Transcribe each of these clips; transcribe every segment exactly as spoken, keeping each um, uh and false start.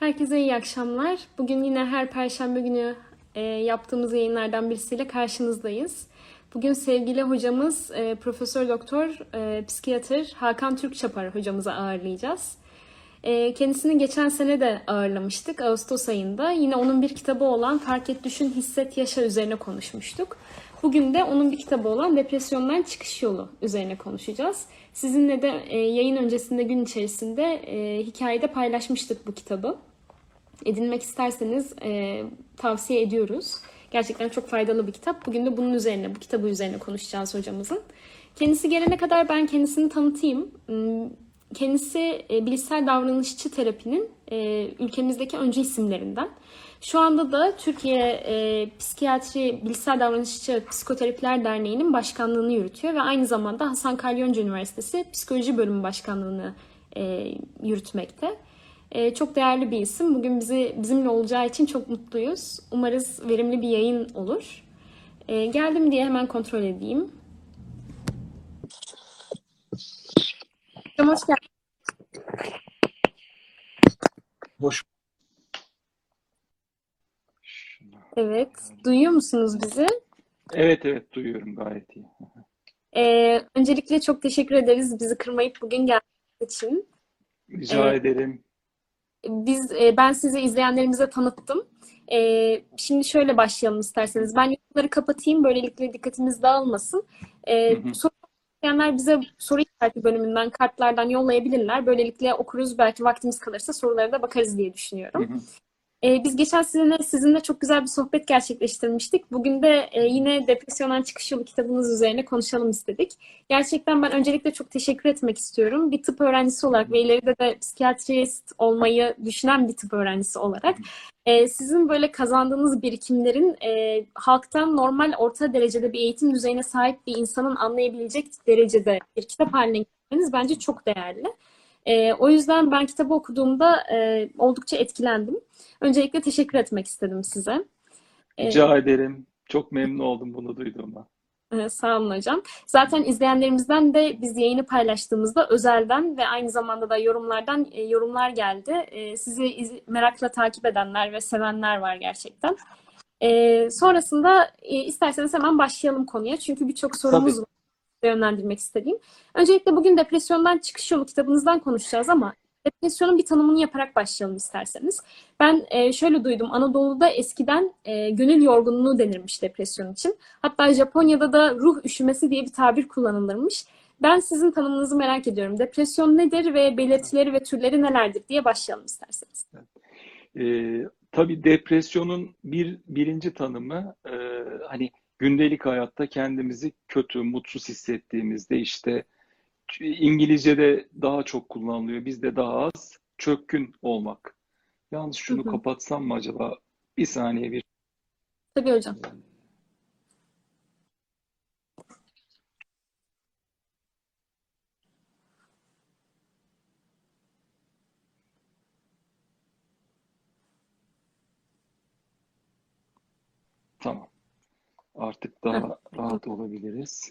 Herkese iyi akşamlar. Bugün yine her Perşembe günü e, yaptığımız yayınlardan birisiyle karşınızdayız. Bugün sevgili hocamız e, Profesör Doktor e, Psikiyatr Hakan Türkçapar hocamızı ağırlayacağız. E, kendisini geçen sene de ağırlamıştık Ağustos ayında. Yine onun bir kitabı olan Fark Et, Düşün, Hisset, Yaşa üzerine konuşmuştuk. Bugün de onun bir kitabı olan Depresyondan Çıkış Yolu üzerine konuşacağız. Sizinle de e, yayın öncesinde gün içerisinde e, hikayede paylaşmıştık bu kitabı. Edinmek isterseniz e, tavsiye ediyoruz. Gerçekten çok faydalı bir kitap. Bugün de bunun üzerine, bu kitabı üzerine konuşacağız hocamızın. Kendisi gelene kadar ben kendisini tanıtayım. Kendisi e, bilişsel davranışçı terapinin e, ülkemizdeki öncü isimlerinden. Şu anda da Türkiye e, Psikiyatri Bilişsel Davranışçı Psikoterapiler Derneği'nin başkanlığını yürütüyor ve aynı zamanda Hasan Kalyoncu Üniversitesi Psikoloji Bölümü Başkanlığını e, yürütmekte. E, çok değerli bir isim. Bugün bizi bizimle olacağı için çok mutluyuz. Umarız verimli bir yayın olur. E, geldim diye hemen kontrol edeyim. Hocam hoş geldiniz. Hoş. Evet. Duyuyor musunuz bizi? Evet evet duyuyorum gayet iyi. Ee, öncelikle çok teşekkür ederiz bizi kırmayıp bugün geldiğiniz için. Rica Ee, ederim. biz e, ben sizi izleyenlerimize tanıttım. Ee, şimdi şöyle başlayalım isterseniz. Ben yorumları kapatayım, böylelikle dikkatimiz dağılmasın. Hı Ee, hı, soru isteyenler bize soru işareti bölümünden, kartlardan yollayabilirler. Böylelikle okuruz, belki vaktimiz kalırsa sorulara da bakarız diye hı düşünüyorum. hı. Ee, biz geçen sene sizinle çok güzel bir sohbet gerçekleştirmiştik. Bugün de e, yine Depresyondan Çıkış Yolu kitabınız üzerine konuşalım istedik. Gerçekten ben öncelikle çok teşekkür etmek istiyorum. Bir tıp öğrencisi olarak ve ileride de psikiyatrist olmayı düşünen bir tıp öğrencisi olarak e, sizin böyle kazandığınız birikimlerin e, halktan normal orta derecede bir eğitim düzeyine sahip bir insanın anlayabilecek derecede bir kitap haline getirmeniz bence çok değerli. E, o yüzden ben kitabı okuduğumda e, oldukça etkilendim. Öncelikle teşekkür etmek istedim size. Ee, Rica ederim. Çok memnun oldum bunu duyduğuma. e, Sağ olun hocam. Zaten izleyenlerimizden de biz yayını paylaştığımızda özelden ve aynı zamanda da yorumlardan e, yorumlar geldi. E, sizi iz- merakla takip edenler ve sevenler var gerçekten. E, sonrasında e, isterseniz hemen başlayalım konuya. Çünkü birçok sorumuz Tabii, var yönlendirmek istediğim. Öncelikle bugün Depresyondan Çıkış Yolu kitabınızdan konuşacağız ama depresyonun bir tanımını yaparak başlayalım isterseniz. Ben e, şöyle duydum, Anadolu'da eskiden e, gönül yorgunluğu denirmiş depresyon için. Hatta Japonya'da da ruh üşümesi diye bir tabir kullanılırmış. Ben sizin tanımınızı merak ediyorum. Depresyon nedir ve belirtileri ve türleri nelerdir diye başlayalım isterseniz. Ee, tabii depresyonun bir birinci tanımı e, hani gündelik hayatta kendimizi kötü, mutsuz hissettiğimizde işte İngilizce'de daha çok kullanılıyor, bizde daha az çökkün olmak. Yalnız Hı şunu hı. kapatsam mı acaba? Bir saniye bir. Tabii hocam. Tamam. Artık Heh, daha rahat olabiliriz.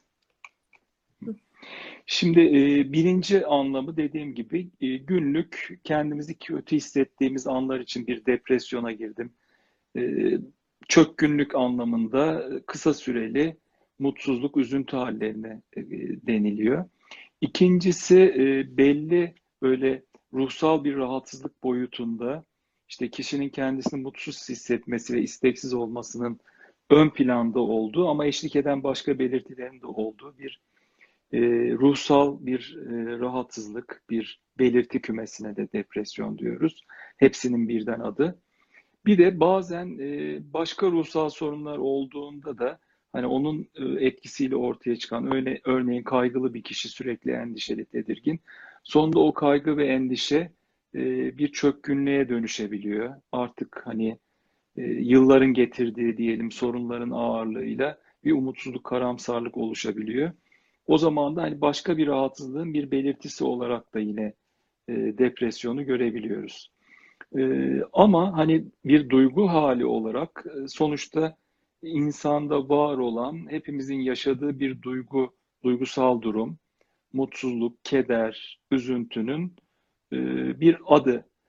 Şimdi e, birinci anlamı dediğim gibi e, günlük kendimizi kötü hissettiğimiz anlar için bir depresyona girdim. E, Çökkünlük anlamında kısa süreli mutsuzluk, üzüntü hallerine e, deniliyor. İkincisi e, belli böyle ruhsal bir rahatsızlık boyutunda işte kişinin kendisini mutsuz hissetmesi ve isteksiz olmasının ön planda olduğu ama eşlik eden başka belirtilerin de olduğu bir e, ruhsal bir e, rahatsızlık, bir belirti kümesine de depresyon diyoruz. Hepsinin birden adı. Bir de bazen e, başka ruhsal sorunlar olduğunda da hani onun e, etkisiyle ortaya çıkan öyle, örneğin kaygılı bir kişi sürekli endişeli, tedirgin. Sonunda o kaygı ve endişe e, bir çökkünlüğe dönüşebiliyor. Artık hani e, yılların getirdiği diyelim sorunların ağırlığıyla bir umutsuzluk, karamsarlık oluşabiliyor. O zaman da hani başka bir rahatsızlığın bir belirtisi olarak da yine e, depresyonu görebiliyoruz. E, ama hani bir duygu hali olarak e, sonuçta insanda var olan hepimizin yaşadığı bir duygu, duygusal durum, mutsuzluk, keder, üzüntünün e, bir adı.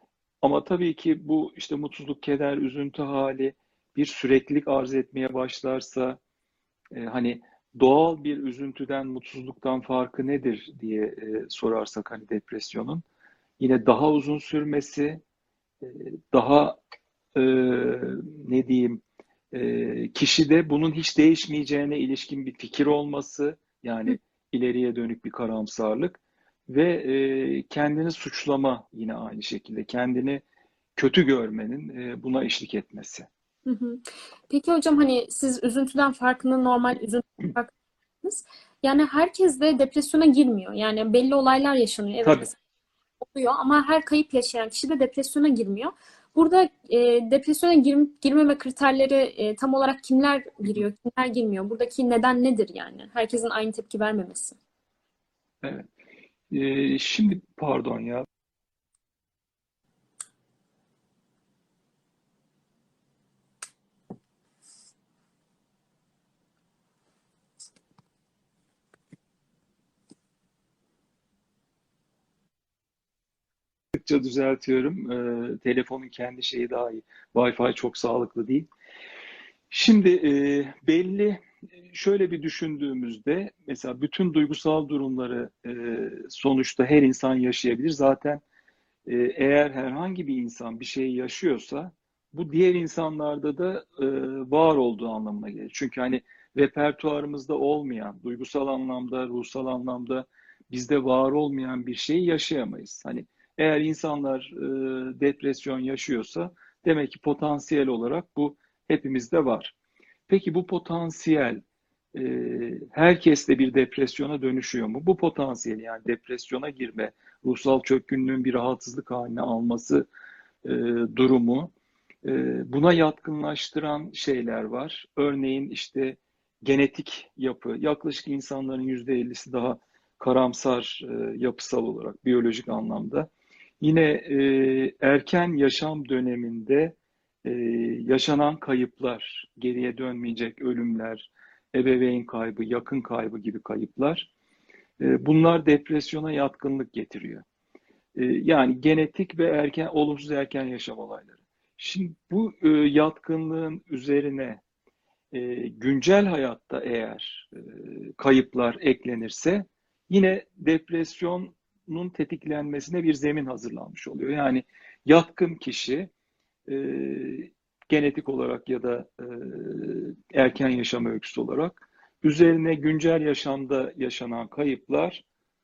Ama tabii ki bu işte mutsuzluk, keder, üzüntü hali bir süreklilik arz etmeye başlarsa, e, hani doğal bir üzüntüden, mutsuzluktan farkı nedir diye e, sorarsak hani depresyonun yine daha uzun sürmesi, e, daha e, ne diyeyim, e, kişide bunun hiç değişmeyeceğine ilişkin bir fikir olması, Hı yani ileriye dönük bir karamsarlık ve e, kendini suçlama, yine aynı şekilde kendini kötü görmenin e, buna eşlik etmesi. hı. Hı. Peki hocam hani siz üzüntüden farkında, normal üzüntüden farkındasınız. Yani herkes de depresyona girmiyor. Yani belli olaylar yaşanıyor. Evet, Tabii. mesela oluyor ama her kayıp yaşayan kişi de depresyona girmiyor. Burada e, depresyona gir, girmeme kriterleri e, tam olarak kimler giriyor, kimler girmiyor? Buradaki neden nedir yani? Herkesin aynı tepki vermemesi. Evet. E, şimdi pardon ya, sıkça düzeltiyorum. E, telefonun kendi şeyi daha iyi. Wi-Fi çok sağlıklı değil. Şimdi e, belli, şöyle bir düşündüğümüzde mesela bütün duygusal durumları e, sonuçta her insan yaşayabilir. Zaten e, eğer herhangi bir insan bir şey yaşıyorsa bu diğer insanlarda da e, var olduğu anlamına gelir. Çünkü hani repertuarımızda olmayan, duygusal anlamda, ruhsal anlamda bizde var olmayan bir şeyi yaşayamayız. Hani eğer insanlar e, depresyon yaşıyorsa demek ki potansiyel olarak bu hepimizde var. Peki bu potansiyel e, herkeste bir depresyona dönüşüyor mu? Bu potansiyel, yani depresyona girme, ruhsal çökkünlüğün bir rahatsızlık haline alması e, durumu, e, buna yatkınlaştıran şeyler var. Örneğin işte genetik yapı, yaklaşık insanların yüzde ellisi daha karamsar e, yapısal olarak, biyolojik anlamda. Yine e, erken yaşam döneminde e, yaşanan kayıplar, geriye dönmeyecek ölümler, ebeveyn kaybı, yakın kaybı gibi kayıplar, e, bunlar depresyona yatkınlık getiriyor. E, yani genetik ve erken olumsuz erken yaşam olayları. Şimdi bu e, yatkınlığın üzerine e, güncel hayatta eğer e, kayıplar eklenirse yine depresyonun tetiklenmesine bir zemin hazırlanmış oluyor. Yani yatkın kişi e, genetik olarak ya da e, erken yaşam öyküsü olarak üzerine güncel yaşamda yaşanan kayıplarla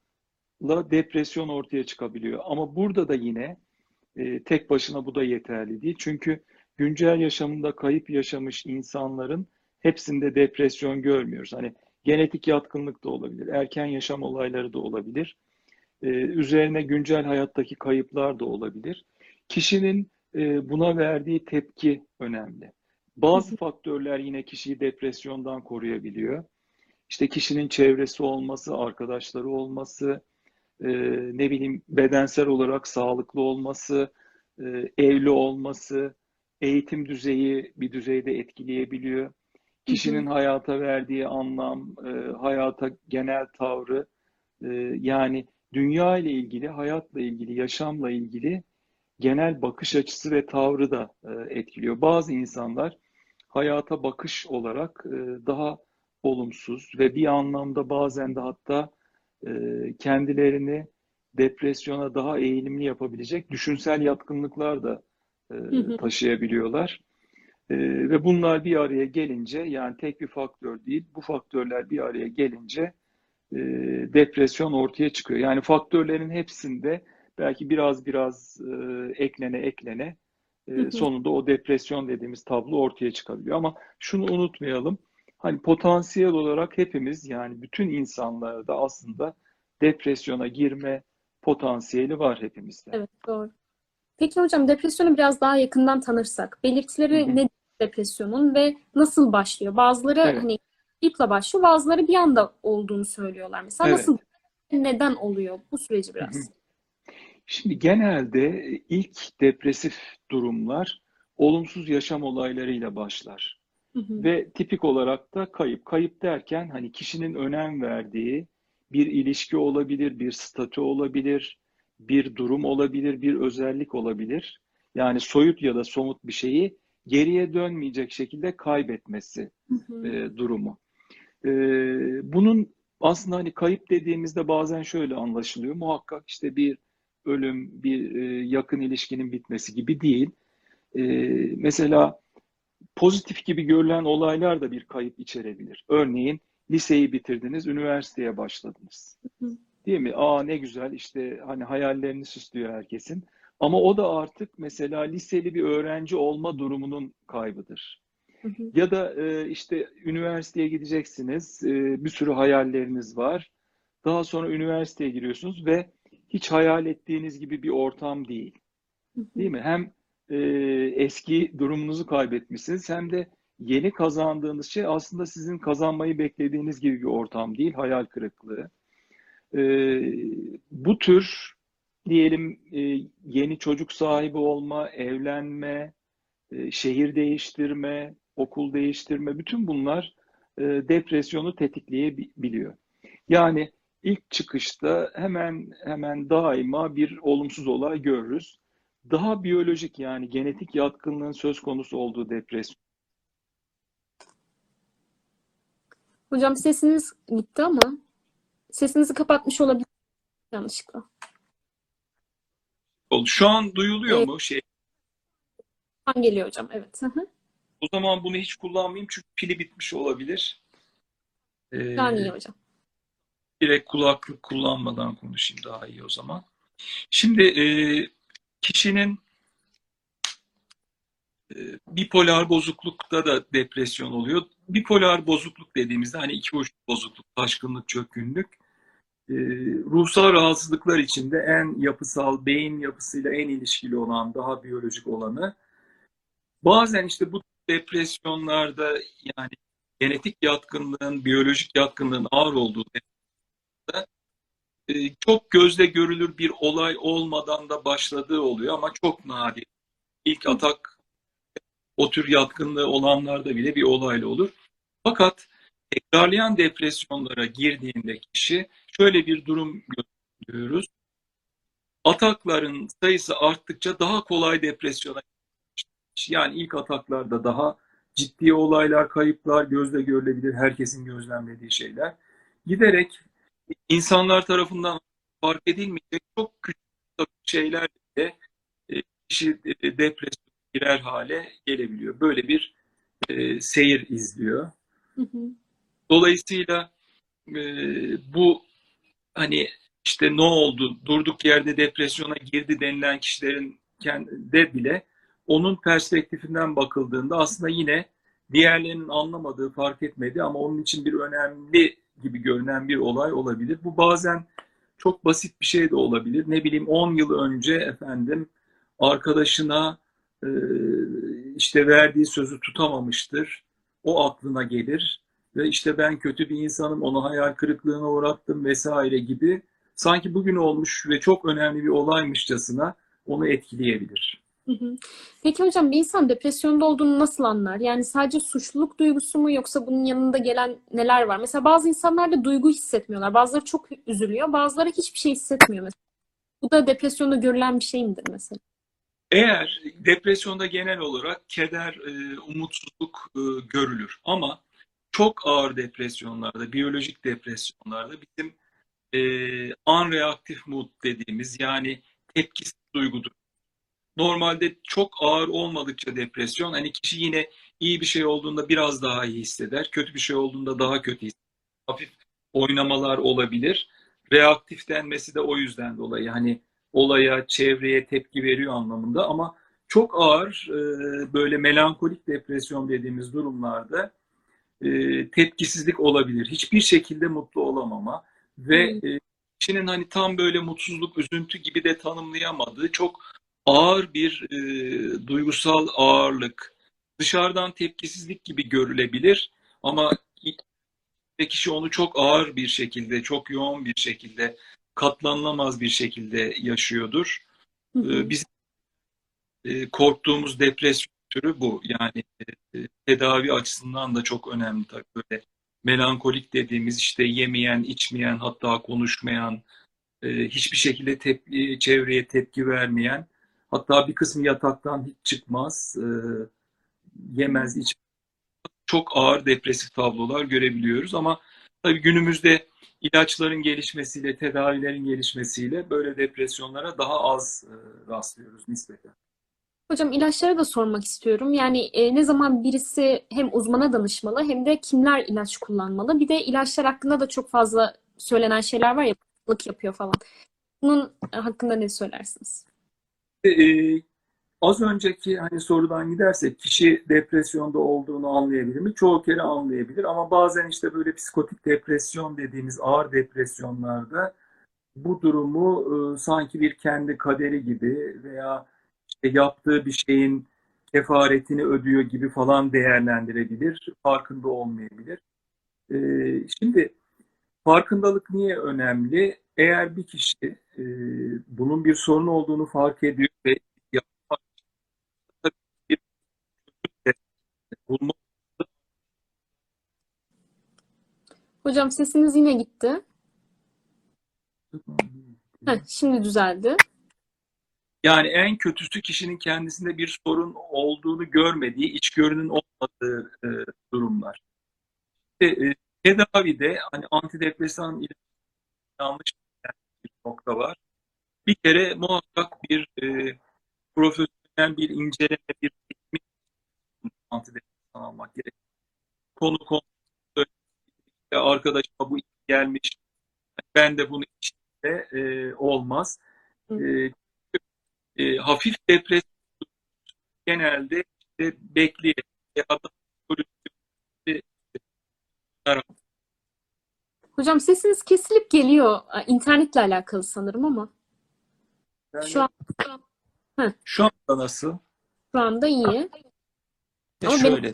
depresyon ortaya çıkabiliyor. Ama burada da yine e, tek başına bu da yeterli değil. Çünkü güncel yaşamında kayıp yaşamış insanların hepsinde depresyon görmüyoruz. Hani genetik yatkınlık da olabilir, erken yaşam olayları da olabilir. E, üzerine güncel hayattaki kayıplar da olabilir. Kişinin e, buna verdiği tepki önemli. Bazı faktörler yine kişiyi depresyondan koruyabiliyor. İşte kişinin çevresi olması, arkadaşları olması, e, ne bileyim bedensel olarak sağlıklı olması, e, evli olması, eğitim düzeyi bir düzeyde etkileyebiliyor. Hı hı. Kişinin hayata verdiği anlam, e, hayata genel tavrı, e, yani dünya ile ilgili, hayatla ilgili, yaşamla ilgili genel bakış açısı ve tavrı da e, etkiliyor. Bazı insanlar hayata bakış olarak e, daha olumsuz ve bir anlamda bazen de hatta e, kendilerini depresyona daha eğilimli yapabilecek düşünsel yatkınlıklar da e, Hı hı. taşıyabiliyorlar. E, ve bunlar bir araya gelince, yani tek bir faktör değil, bu faktörler bir araya gelince e, depresyon ortaya çıkıyor. Yani faktörlerin hepsinde belki biraz biraz e, eklene eklene Hı e, hı. sonunda o depresyon dediğimiz tablo ortaya çıkabiliyor. Ama şunu unutmayalım. Hani potansiyel olarak hepimiz, yani bütün insanlarda aslında depresyona girme potansiyeli var hepimizde. Evet, doğru. Peki hocam, depresyonu biraz daha yakından tanırsak, Hı belirtileri hı. nedir depresyonun ve nasıl başlıyor? Bazıları Evet, hani kayıpla başlıyor, bazıları bir anda olduğunu söylüyorlar. Mesela evet. nasıl, neden oluyor bu süreci Hı hı. biraz? Şimdi genelde ilk depresif durumlar olumsuz yaşam olaylarıyla başlar. Hı hı. Ve tipik olarak da kayıp. Kayıp derken hani kişinin önem verdiği bir ilişki olabilir, bir statü olabilir, bir durum olabilir, bir özellik olabilir. Yani soyut ya da somut bir şeyi geriye dönmeyecek şekilde kaybetmesi Hı hı. e, durumu. E, bunun aslında hani kayıp dediğimizde bazen şöyle anlaşılıyor. Muhakkak işte bir ölüm, bir e, yakın ilişkinin bitmesi gibi değil. E, mesela pozitif gibi görülen olaylar da bir kayıp içerebilir. Örneğin liseyi bitirdiniz, üniversiteye başladınız. Hı hı. Değil mi? Aa ne güzel işte hani hayallerini süslüyor herkesin. Ama o da artık mesela liseli bir öğrenci olma durumunun kaybıdır. Hı hı. Ya da e, işte üniversiteye gideceksiniz, e, bir sürü hayalleriniz var. Daha sonra üniversiteye giriyorsunuz ve hiç hayal ettiğiniz gibi bir ortam değil. Hı Değil hı. mi? Hem e, eski durumunuzu kaybetmişsiniz hem de yeni kazandığınız şey aslında sizin kazanmayı beklediğiniz gibi bir ortam değil, hayal kırıklığı. E, bu tür diyelim e, yeni çocuk sahibi olma, evlenme, e, şehir değiştirme, okul değiştirme, bütün bunlar e, depresyonu tetikleyebiliyor. Yani ilk çıkışta hemen hemen daima bir olumsuz olay görürüz. Daha biyolojik yani genetik yatkınlığın söz konusu olduğu depresyon. Hocam sesiniz gitti ama sesinizi kapatmış olabilir yanlışlıkla. oldu. Şu an duyuluyor Ee, mu şey? an geliyor hocam. Evet. Hı hı. O zaman bunu hiç kullanmayayım çünkü pili bitmiş olabilir. Şu an iyi Ee, hocam. direkt kulaklık kullanmadan konuşayım daha iyi o zaman. Şimdi e, kişinin e, bipolar bozuklukta da depresyon oluyor. Bipolar bozukluk dediğimizde hani iki uçlu bozukluk, taşkınlık, çökkünlük. E, ruhsal rahatsızlıklar içinde en yapısal, beyin yapısıyla en ilişkili olan, daha biyolojik olanı. Bazen işte bu depresyonlarda yani genetik yatkınlığın, biyolojik yatkınlığın ağır olduğu depresyonda e, çok gözle görülür bir olay olmadan da başladığı oluyor ama çok nadir. İlk Hı atak o tür yatkınlığı olanlarda bile bir olayla olur. Fakat tekrarlayan depresyonlara girdiğinde kişi şöyle bir durum görüyoruz. Atakların sayısı arttıkça daha kolay depresyona geçmiş. Yani ilk ataklarda daha ciddi olaylar, kayıplar gözle görülebilir, herkesin gözlemlediği şeyler. Giderek insanlar tarafından fark edilmeyecek çok küçük şeyler de e, kişi e, depresyona girer hale gelebiliyor. Böyle bir e, seyir izliyor. hı. Hı. Dolayısıyla e, bu hani işte ne oldu, durduk yerde depresyona girdi denilen kişilerin de bile onun perspektifinden bakıldığında aslında yine diğerlerinin anlamadığı, fark etmediği ama onun için bir önemli gibi görünen bir olay olabilir. Bu bazen çok basit bir şey de olabilir. Ne bileyim on yıl önce efendim arkadaşına e, işte verdiği sözü tutamamıştır. O aklına gelir ve işte ben kötü bir insanım, onu hayal kırıklığına uğrattım vesaire gibi sanki bugün olmuş ve çok önemli bir olaymışçasına onu etkileyebilir. Hı hı. Peki hocam bir insan depresyonda olduğunu nasıl anlar? Yani sadece suçluluk duygusu mu yoksa bunun yanında gelen neler var? Mesela bazı insanlar da duygu hissetmiyorlar. Bazıları çok üzülüyor, bazıları hiçbir şey hissetmiyor mesela. Bu da depresyonda görülen bir şey midir mesela? Eğer depresyonda genel olarak keder, e, umutsuzluk e, görülür ama çok ağır depresyonlarda, biyolojik depresyonlarda bizim e, unreactive mood dediğimiz yani tepkisiz duygudur. Normalde çok ağır olmadıkça depresyon hani kişi yine iyi bir şey olduğunda biraz daha iyi hisseder. Kötü bir şey olduğunda daha kötü hisseder. Hafif oynamalar olabilir. Reaktif denmesi de o yüzden dolayı hani olaya, çevreye tepki veriyor anlamında ama çok ağır e, böyle melankolik depresyon dediğimiz durumlarda e, tepkisizlik olabilir. Hiçbir şekilde mutlu olamama ve Hmm. e, kişinin hani tam böyle mutsuzluk, üzüntü gibi de tanımlayamadığı çok ağır bir e, duygusal ağırlık. Dışarıdan tepkisizlik gibi görülebilir ama kişi onu çok ağır bir şekilde, çok yoğun bir şekilde, katlanılamaz bir şekilde yaşıyordur. Hı E, hı. biz e, korktuğumuz depresyon türü bu. Yani e, tedavi açısından da çok önemli tabii. Böyle melankolik dediğimiz işte yemeyen, içmeyen, hatta konuşmayan, e, hiçbir şekilde tepki, çevreye tepki vermeyen Hatta bir kısmı yataktan hiç çıkmaz, e, yemez, içmez. Çok ağır depresif tablolar görebiliyoruz ama tabii günümüzde ilaçların gelişmesiyle, tedavilerin gelişmesiyle böyle depresyonlara daha az e, rastlıyoruz nispeten. Hocam ilaçlara da sormak istiyorum. Yani e, ne zaman birisi hem uzmana danışmalı hem de kimler ilaç kullanmalı? Bir de ilaçlar hakkında da çok fazla söylenen şeyler var ya, bağımlılık yapıyor falan. Bunun e, hakkında ne söylersiniz? E, Az önceki hani sorudan gidersek kişi depresyonda olduğunu anlayabilir mi? Çoğu kere anlayabilir ama bazen işte böyle psikotik depresyon dediğimiz ağır depresyonlarda bu durumu e, sanki bir kendi kaderi gibi veya işte yaptığı bir şeyin kefaretini ödüyor gibi falan değerlendirebilir, farkında olmayabilir. E, Şimdi farkındalık niye önemli? Eğer bir kişi e, bunun bir sorun olduğunu fark ediyor ve yapmak bir bulmak. Hocam sesiniz yine gitti. Heh, şimdi düzeldi. Yani en kötüsü kişinin kendisinde bir sorun olduğunu görmediği, içgörünün olmadığı e, durumlar. İşte, e, tedavide hani antidepresan ilaç yanlış bir nokta var. Bir kere muhakkak bir e, profesyonel bir inceleme, bir teknik antidepresan almak gerekiyor. Konu konu arkadaşıma bu iyi gelmiş, ben de bunu içinde e, olmaz. Hı. E, e, Hafif depresyon genelde işte bekleyelim. Ya da Hocam sesiniz kesilip geliyor. A, İnternetle alakalı sanırım ama şu yani an heh, şu anda nasıl? şu anda iyi. Ya Ama benim şöyle.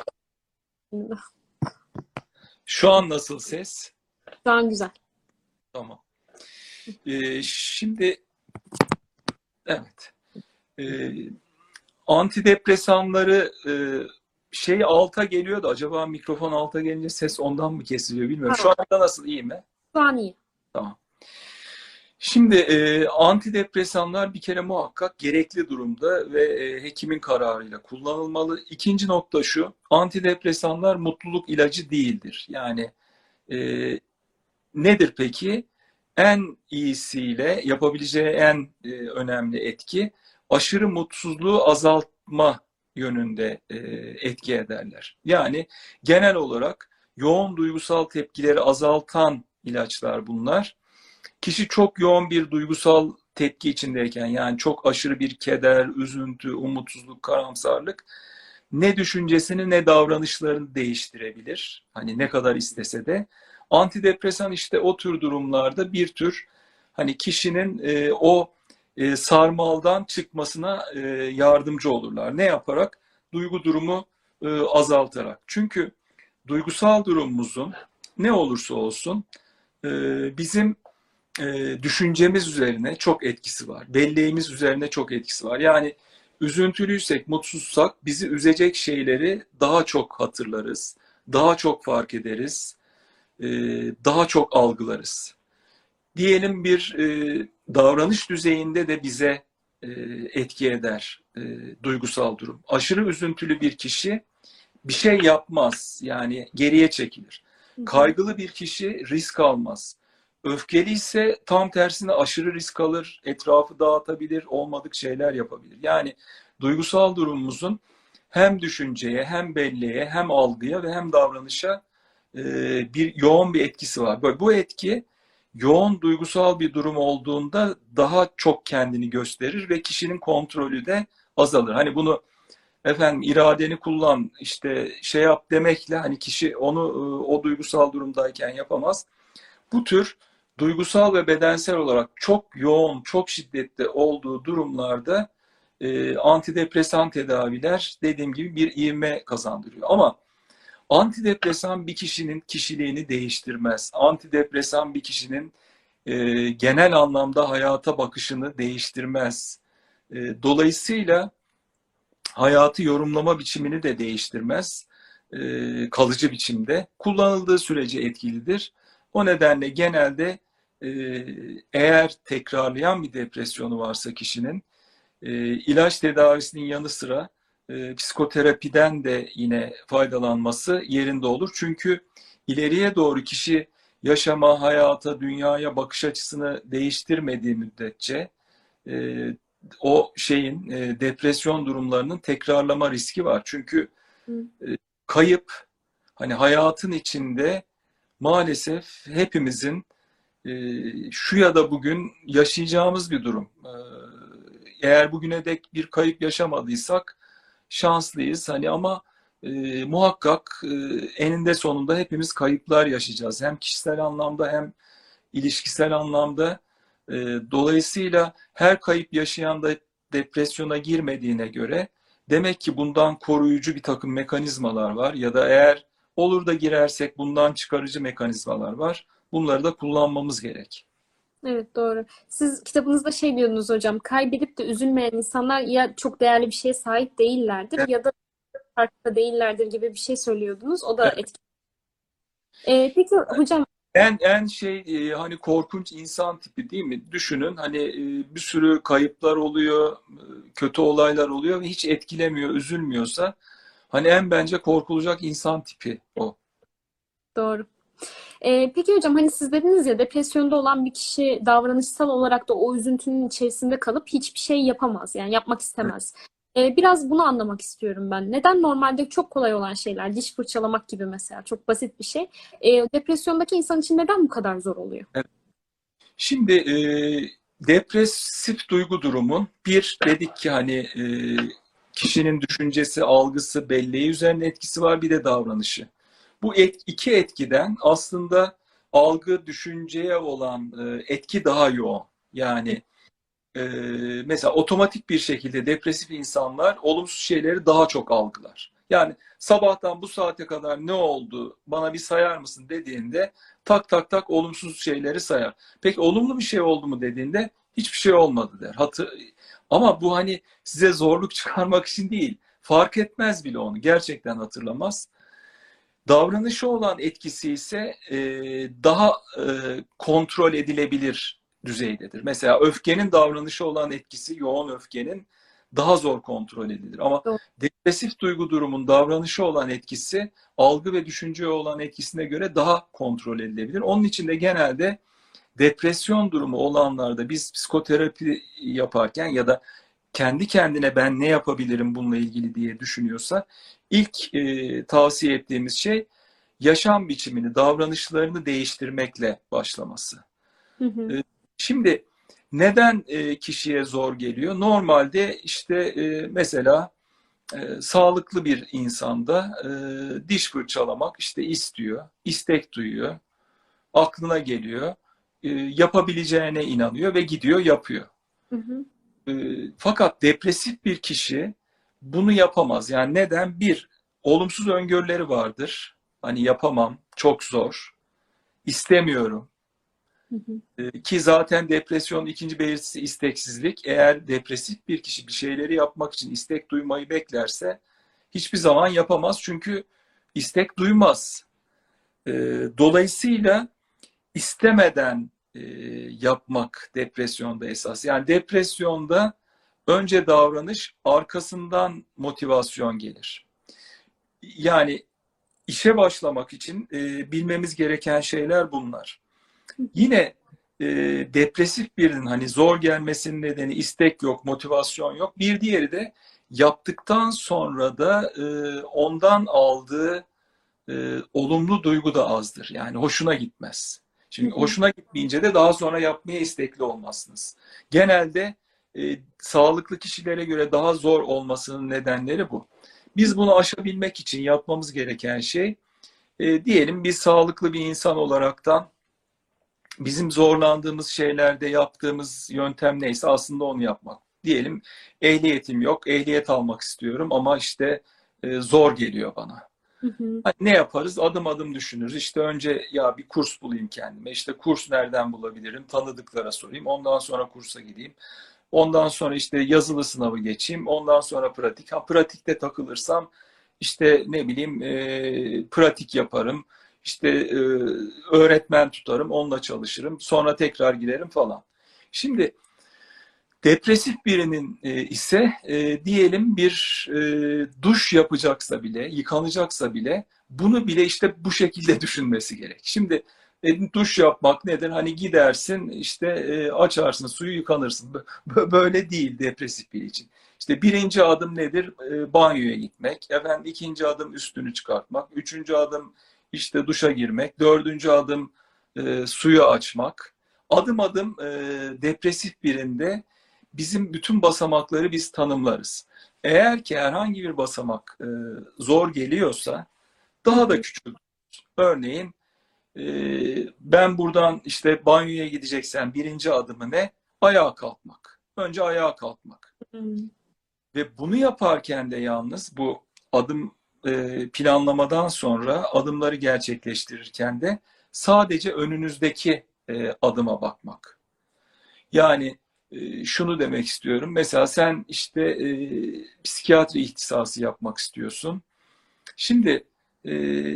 Şu an nasıl ses? şu an güzel. Tamam. Ee, şimdi evet. Ee, Antidepresanları e, şey alta geliyordu. Acaba mikrofon alta gelince ses ondan mı kesiliyor bilmiyorum. Şu Tamam. anda nasıl, iyi mi? Şu an iyi. Tamam. Şimdi e, antidepresanlar bir kere muhakkak gerekli durumda ve e, hekimin kararıyla kullanılmalı. İkinci nokta şu, antidepresanlar mutluluk ilacı değildir. Yani e, nedir peki? En iyisiyle yapabileceği en e, önemli etki aşırı mutsuzluğu azaltma yönünde e, etki ederler. Yani genel olarak yoğun duygusal tepkileri azaltan ilaçlar bunlar. Kişi çok yoğun bir duygusal tepki içindeyken, yani çok aşırı bir keder, üzüntü, umutsuzluk, karamsarlık ne düşüncesini ne davranışlarını değiştirebilir. Hani ne kadar istese de. Antidepresan işte o tür durumlarda bir tür hani kişinin e, o e, sarmaldan çıkmasına e, yardımcı olurlar. Ne yaparak? Duygu durumu e, azaltarak. Çünkü duygusal durumumuzun ne olursa olsun e, bizim e, düşüncemiz üzerine çok etkisi var. Belleğimiz üzerine çok etkisi var. Yani üzüntülüysek, mutsuzsak bizi üzecek şeyleri daha çok hatırlarız, daha çok fark ederiz, e, daha çok algılarız. Diyelim bir e, davranış düzeyinde de bize e, etki eder e, duygusal durum. Aşırı üzüntülü bir kişi bir şey yapmaz, yani geriye çekilir. Hı hı. Kaygılı bir kişi risk almaz. Öfkeli ise tam tersine aşırı risk alır, etrafı dağıtabilir, olmadık şeyler yapabilir. Yani duygusal durumumuzun hem düşünceye, hem belleğe, hem algıya ve hem davranışa e, bir yoğun bir etkisi var. Böyle bu etki yoğun duygusal bir durum olduğunda daha çok kendini gösterir ve kişinin kontrolü de azalır. Hani bunu efendim iradeni kullan, işte şey yap demekle hani kişi onu e, o duygusal durumdayken yapamaz. Bu tür duygusal ve bedensel olarak çok yoğun, çok şiddetli olduğu durumlarda e, antidepresan tedaviler dediğim gibi bir ivme kazandırıyor. Ama antidepresan bir kişinin kişiliğini değiştirmez. Antidepresan bir kişinin e, genel anlamda hayata bakışını değiştirmez. E, dolayısıyla hayatı yorumlama biçimini de değiştirmez. E, kalıcı biçimde kullanıldığı sürece etkilidir. O nedenle genelde e, eğer tekrarlayan bir depresyonu varsa kişinin e, ilaç tedavisinin yanı sıra e, psikoterapiden de yine faydalanması yerinde olur. Çünkü ileriye doğru kişi yaşama, hayata, dünyaya bakış açısını değiştirmediği müddetçe e, o şeyin e, depresyon durumlarının tekrarlama riski var. Çünkü Hı. e, kayıp hani hayatın içinde maalesef hepimizin e, şu ya da bugün yaşayacağımız bir durum. E, eğer bugüne dek bir kayıp yaşamadıysak şanslıyız. Hani ama e, muhakkak e, eninde sonunda hepimiz kayıplar yaşayacağız. Hem kişisel anlamda hem ilişkisel anlamda. E, dolayısıyla her kayıp yaşayan da depresyona girmediğine göre demek ki bundan koruyucu bir takım mekanizmalar var ya da eğer olur da girersek bundan çıkarıcı mekanizmalar var. Bunları da kullanmamız gerek. Evet, doğru. Siz kitabınızda şey diyordunuz hocam, kaybedip de üzülmeyen insanlar ya çok değerli bir şeye sahip değillerdir Evet, ya da farkında değillerdir gibi bir şey söylüyordunuz. O da evet. etkili. Ee, peki hocam, En en şey e, hani korkunç insan tipi değil mi? Düşünün hani e, bir sürü kayıplar oluyor, e, kötü olaylar oluyor ve hiç etkilemiyor, üzülmüyorsa hani en bence korkulacak insan tipi o. doğru. Ee, peki hocam, hani siz dediniz ya, depresyonda olan bir kişi davranışsal olarak da o üzüntünün içerisinde kalıp hiçbir şey yapamaz. Yani yapmak istemez. Ee, biraz bunu anlamak istiyorum ben. Neden normalde çok kolay olan şeyler, diş fırçalamak gibi mesela, çok basit bir şey, ee, depresyondaki insan için neden bu kadar zor oluyor? Evet. Şimdi e, depresif duygu durumun bir dedik ki hani e, kişinin düşüncesi, algısı, belleği üzerine etkisi var bir de davranışı. Bu et, iki etkiden aslında algı, düşünceye olan e, etki daha yoğun. Yani e, mesela otomatik bir şekilde depresif insanlar olumsuz şeyleri daha çok algılar. Yani sabahtan bu saate kadar ne oldu bana bir sayar mısın dediğinde tak tak tak olumsuz şeyleri sayar. Peki olumlu bir şey oldu mu dediğinde hiçbir şey olmadı der. Hatır... Ama bu hani size zorluk çıkarmak için değil. Fark etmez bile onu. Gerçekten hatırlamaz. Davranışı olan etkisi ise e, daha e, kontrol edilebilir düzeydedir. Mesela öfkenin davranışı olan etkisi, yoğun öfkenin daha zor kontrol edilir. Ama Doğru. depresif duygu durumun davranışı olan etkisi, algı ve düşünceye olan etkisine göre daha kontrol edilebilir. Onun için de genelde depresyon durumu olanlarda biz psikoterapi yaparken ya da kendi kendine ben ne yapabilirim bununla ilgili diye düşünüyorsa ilk e, tavsiye ettiğimiz şey yaşam biçimini, davranışlarını değiştirmekle başlaması. Hı hı. E, şimdi neden e, kişiye zor geliyor? Normalde işte e, mesela e, sağlıklı bir insanda e, diş fırçalamak işte istiyor, istek duyuyor, aklına geliyor, e, yapabileceğine inanıyor ve gidiyor yapıyor. Hı hı. E, fakat depresif bir kişi bunu yapamaz. Yani neden? Bir, olumsuz öngörüleri vardır. Hani yapamam, çok zor, istemiyorum. Hı hı. E, ki zaten depresyon ikinci belirtisi isteksizlik. Eğer depresif bir kişi bir şeyleri yapmak için istek duymayı beklerse hiçbir zaman yapamaz. Çünkü istek duymaz. E, dolayısıyla istemeden e, yapmak depresyonda esas. Yani depresyonda önce davranış, arkasından motivasyon gelir. Yani işe başlamak için e, bilmemiz gereken şeyler bunlar. Yine e, depresif birinin hani zor gelmesinin nedeni istek yok, motivasyon yok. Bir diğeri de yaptıktan sonra da e, ondan aldığı e, olumlu duygu da azdır. Yani hoşuna gitmez. Hı Şimdi hı. hoşuna gitmeyince de daha sonra yapmaya istekli olmazsınız. Genelde e, sağlıklı kişilere göre daha zor olmasının nedenleri bu. Biz bunu aşabilmek için yapmamız gereken şey e, diyelim bir sağlıklı bir insan olaraktan bizim zorlandığımız şeylerde yaptığımız yöntem neyse aslında onu yapmak. Diyelim ehliyetim yok, ehliyet almak istiyorum ama işte e, zor geliyor bana. Hı hı. Hani ne yaparız? Adım adım düşünürüz. İşte önce ya bir kurs bulayım kendime. İşte kurs nereden bulabilirim? Tanıdıklara sorayım. Ondan sonra kursa gideyim. Ondan sonra işte yazılı sınavı geçeyim. Ondan sonra pratik. Ha pratikte takılırsam işte ne bileyim e, pratik yaparım. İşte e, öğretmen tutarım. Onunla çalışırım. Sonra tekrar giderim falan. Şimdi Depresif birinin e, ise e, diyelim bir e, duş yapacaksa bile, yıkanacaksa bile bunu bile işte bu şekilde düşünmesi gerek. Şimdi e, duş yapmak nedir? Hani gidersin işte e, açarsın suyu yıkanırsın. B- Böyle değil depresif biri için. İşte birinci adım nedir? E, banyoya gitmek. Efendim ikinci adım üstünü çıkartmak. Üçüncü adım işte duşa girmek. Dördüncü adım e, suyu açmak. Adım adım e, depresif birinde bizim bütün basamakları biz tanımlarız. Eğer ki herhangi bir basamak e, zor geliyorsa Hı daha da hı. küçültür. Örneğin e, ben buradan işte banyoya gideceksem birinci adımı ne? Ayağa kalkmak. Önce ayağa kalkmak. Hı. Ve bunu yaparken de yalnız bu adım e, planlamadan sonra adımları gerçekleştirirken de sadece önünüzdeki e, adıma bakmak. Yani e, şunu demek istiyorum. Mesela sen işte e, psikiyatri ihtisası yapmak istiyorsun. Şimdi e,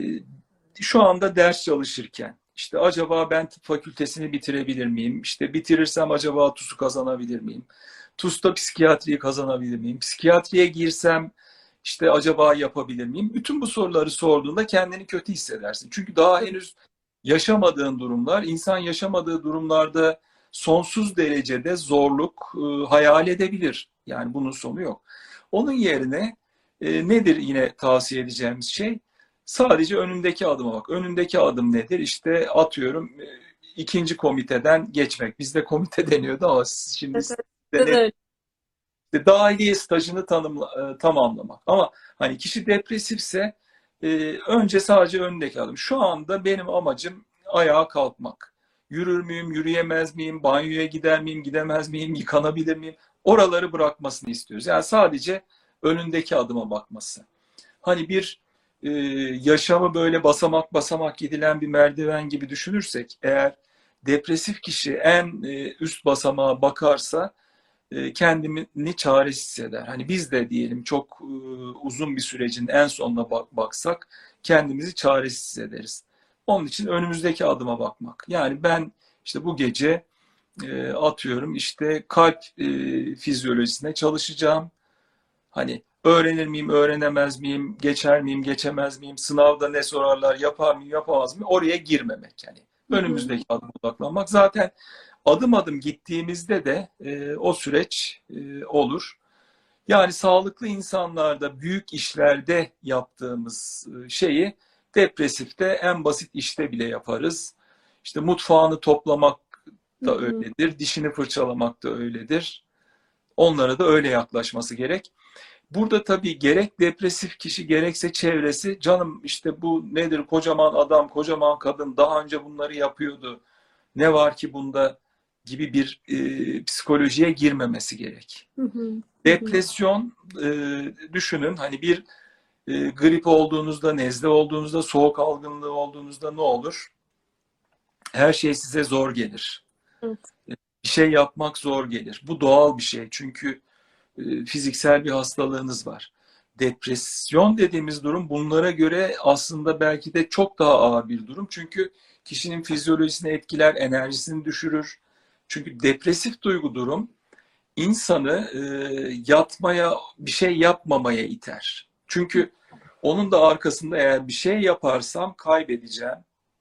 şu anda ders çalışırken işte acaba ben tıp fakültesini bitirebilir miyim? İşte bitirirsem acaba TUS'u kazanabilir miyim? TUS'ta psikiyatriyi kazanabilir miyim? Psikiyatriye girsem işte acaba yapabilir miyim? Bütün bu soruları sorduğunda kendini kötü hissedersin. Çünkü daha henüz yaşamadığın durumlar, insan yaşamadığı durumlarda sonsuz derecede zorluk e, hayal edebilir. Yani bunun sonu yok. Onun yerine e, nedir yine tavsiye edeceğimiz şey? Sadece önündeki adıma bak. Önündeki adım nedir? İşte atıyorum e, ikinci komiteden geçmek. Bizde komite deniyordu ama şimdi Evet, evet. sizde Bizde de ne? öyle. İşte dahiliye stajını tanımla, e, tamamlamak. Ama hani kişi depresifse e, önce sadece önündeki adım. Şu anda benim amacım ayağa kalkmak. Yürür müyüm, yürüyemez miyim, banyoya gider miyim, gidemez miyim, yıkanabilir miyim? Oraları bırakmasını istiyoruz. Yani sadece önündeki adıma bakması. Hani bir e, yaşamı böyle basamak basamak gidilen bir merdiven gibi düşünürsek, eğer depresif kişi en e, üst basamağa bakarsa e, kendini çaresiz hisseder. Hani biz de diyelim çok e, uzun bir sürecin en sonuna bak, baksak kendimizi çaresiz hissederiz. Onun için önümüzdeki adıma bakmak. Yani ben işte bu gece e, atıyorum işte kalp e, fizyolojisine çalışacağım. Hani öğrenir miyim, öğrenemez miyim, geçer miyim, geçemez miyim, sınavda ne sorarlar, yapar mıyım, yapamaz mıyım? Oraya girmemek yani. Hı hı. Önümüzdeki adıma odaklanmak. Zaten adım adım gittiğimizde de e, o süreç e, olur. Yani sağlıklı insanlarda büyük işlerde yaptığımız e, şeyi depresifte en basit işte bile yaparız. İşte mutfağını toplamak Hı da hı. öyledir, dişini fırçalamak da öyledir. Onlara da öyle yaklaşması gerek. Burada tabii gerek depresif kişi gerekse çevresi canım işte bu nedir kocaman adam, kocaman kadın daha önce bunları yapıyordu. Ne var ki bunda gibi bir e, psikolojiye girmemesi gerek. Hı hı. Hı hı. Depresyon e, düşünün hani bir e, grip olduğunuzda, nezle olduğunuzda, soğuk algınlığı olduğunuzda ne olur? Her şey size zor gelir. Evet. Bir şey yapmak zor gelir. Bu doğal bir şey çünkü e, fiziksel bir hastalığınız var. Depresyon dediğimiz durum bunlara göre aslında belki de çok daha ağır bir durum. Çünkü kişinin fizyolojisini etkiler, enerjisini düşürür. Çünkü depresif duygu durum insanı e, yatmaya, bir şey yapmamaya iter. Çünkü onun da arkasında eğer bir şey yaparsam kaybedeceğim.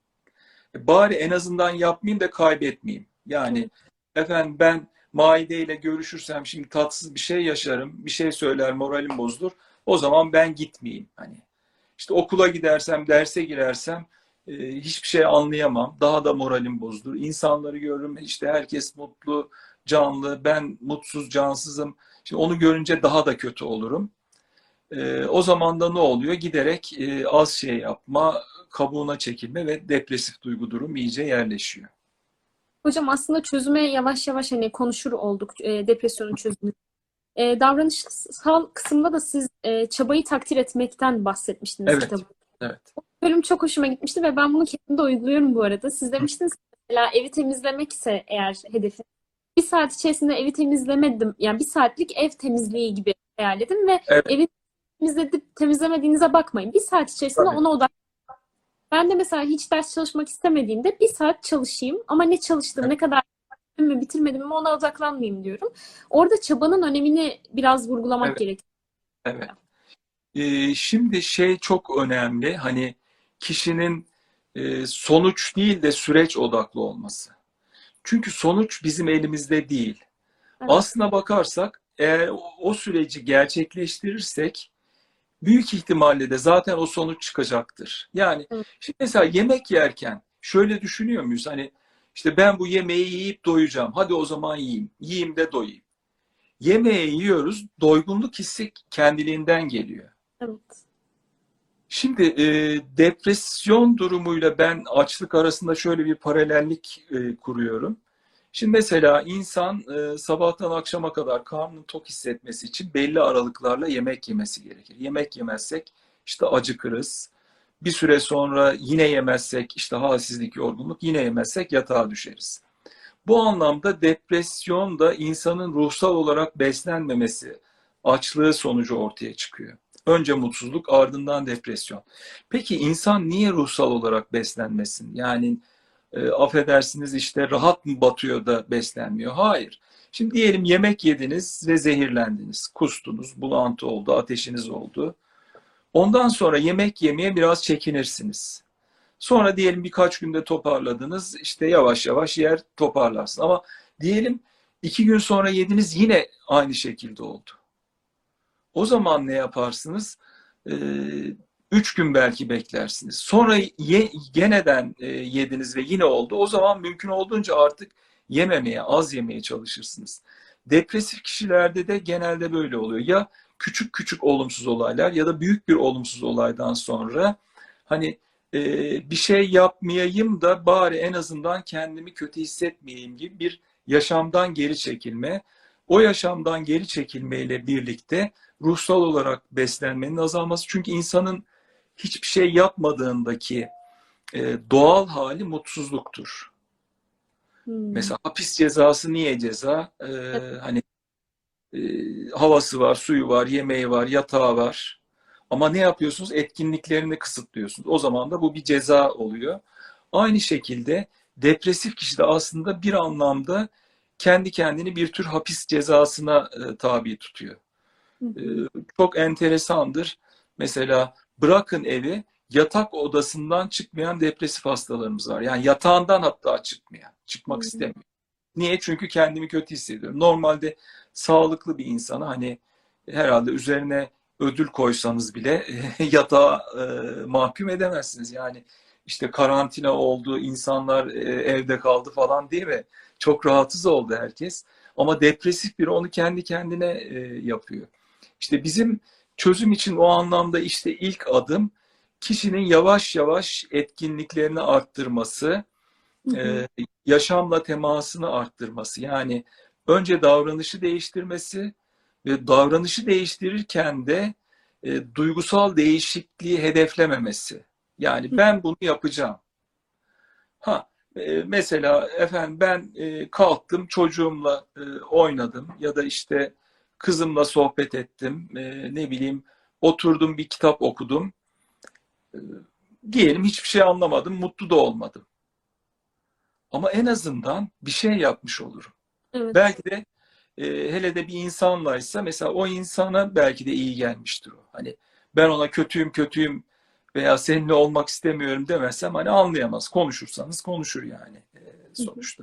E, bari en azından yapmayayım da kaybetmeyeyim. Yani Evet. efendim ben Maide ile görüşürsem şimdi tatsız bir şey yaşarım, bir şey söyler, moralim bozulur. O zaman ben gitmeyeyim. Hani işte okula gidersem, derse girersem e, hiçbir şey anlayamam. Daha da moralim bozulur. İnsanları görürüm, işte herkes mutlu, canlı, ben mutsuz, cansızım. Şimdi onu görünce daha da kötü olurum. E, o zaman da ne oluyor? Giderek e, az şey yapma, kabuğuna çekilme ve depresif duygu durum iyice yerleşiyor. Hocam aslında çözüme yavaş yavaş hani konuşur olduk e, depresyonun çözümü. E, davranışsal kısımda da siz e, çabayı takdir etmekten bahsetmiştiniz Evet, kitabı. evet. Bölüm çok hoşuma gitmişti ve ben bunu kendimde uyguluyorum bu arada. Siz demiştiniz ki mesela evi temizlemekse eğer hedefim bir saat içerisinde evi temizlemedim. Yani bir saatlik ev temizliği gibi hayal edin ve Evet, evi temizledip temizlemediğinize bakmayın. Bir saat içerisinde tabii. ona odak. Ben de mesela hiç ders çalışmak istemediğimde bir saat çalışayım ama ne çalıştığımı, Evet, ne kadar mi bitirmedim mi ona odaklanmayayım diyorum. Orada çabanın önemini biraz vurgulamak Evet, gerekiyor. evet. Ee, şimdi şey çok önemli. Hani kişinin e, sonuç değil de süreç odaklı olması. Çünkü sonuç bizim elimizde değil. Evet. Aslına bakarsak eğer o o süreci gerçekleştirirsek büyük ihtimalle de zaten o sonuç çıkacaktır. Yani Evet. şimdi mesela yemek yerken şöyle düşünüyor muyuz? Hani işte ben bu yemeği yiyip doyacağım. Hadi o zaman yiyeyim. Yiyeyim de doyayım. Yemeği yiyoruz. Doygunluk hissi kendiliğinden geliyor. Evet. Şimdi e, depresyon durumuyla ben açlık arasında şöyle bir paralellik e, kuruyorum. Şimdi mesela insan e, sabahtan akşama kadar karnını tok hissetmesi için belli aralıklarla yemek yemesi gerekir. Yemek yemezsek işte acıkırız. Bir süre sonra yine yemezsek işte halsizlik, yorgunluk, yine yemezsek yatağa düşeriz. Bu anlamda depresyon da insanın ruhsal olarak beslenmemesi, açlığı sonucu ortaya çıkıyor. Önce mutsuzluk, ardından depresyon. Peki insan niye ruhsal olarak beslenmesin? Yani e, affedersiniz işte rahat mı batıyor da beslenmiyor? Hayır. Şimdi diyelim yemek yediniz ve zehirlendiniz, kustunuz, bulantı oldu, ateşiniz oldu. Ondan sonra yemek yemeye biraz çekinirsiniz. Sonra diyelim birkaç günde toparladınız, işte yavaş yavaş yer toparlarsın. Ama diyelim iki gün sonra yediniz yine aynı şekilde oldu. O zaman ne yaparsınız? Ee, üç gün belki beklersiniz. Sonra ye, geneden e, yediniz ve yine oldu. O zaman mümkün olduğunca artık yememeye, az yemeye çalışırsınız. Depresif kişilerde de genelde böyle oluyor. Ya küçük küçük olumsuz olaylar ya da büyük bir olumsuz olaydan sonra hani e, bir şey yapmayayım da bari en azından kendimi kötü hissetmeyeyim gibi bir yaşamdan geri çekilme. O yaşamdan geri çekilmeyle birlikte ruhsal olarak beslenmenin azalması. Çünkü insanın hiçbir şey yapmadığındaki e, doğal hali mutsuzluktur. Hmm. Mesela hapis cezası niye ceza? E, Evet. hani e, havası var, suyu var, yemeği var, yatağı var. Ama ne yapıyorsunuz? Etkinliklerini kısıtlıyorsunuz. O zaman da bu bir ceza oluyor. Aynı şekilde depresif kişi de aslında bir anlamda kendi kendini bir tür hapis cezasına e, tabi tutuyor. Hı Ee, hı. çok enteresandır. Mesela bırakın evi, yatak odasından çıkmayan depresif hastalarımız var. Yani yatağından hatta çıkmayan, çıkmak Hmm. istemiyor. Niye? Çünkü kendimi kötü hissediyorum. Normalde sağlıklı bir insana hani herhalde üzerine ödül koysanız bile yatağa e, mahkum edemezsiniz. Yani işte karantina oldu, insanlar e, evde kaldı falan değil mi? Çok rahatsız oldu herkes. Ama depresif biri onu kendi kendine e, yapıyor. İşte bizim çözüm için o anlamda işte ilk adım kişinin yavaş yavaş etkinliklerini arttırması, Hı hı. e, yaşamla temasını arttırması. Yani önce davranışı değiştirmesi ve davranışı değiştirirken de e, duygusal değişikliği hedeflememesi. Yani Hı ben bunu yapacağım. Ha, e, mesela efendim ben e, kalktım çocuğumla e, oynadım ya da işte kızımla sohbet ettim. E, ne bileyim oturdum bir kitap okudum. E, diyelim hiçbir şey anlamadım, mutlu da olmadım. Ama en azından bir şey yapmış olurum. Evet. Belki de e, hele de bir insanlaysa mesela o insana belki de iyi gelmiştir o. Hani ben ona kötüyüm kötüyüm veya seninle olmak istemiyorum demezsem hani anlayamaz. Konuşursanız konuşur yani e, Hı hı. sonuçta.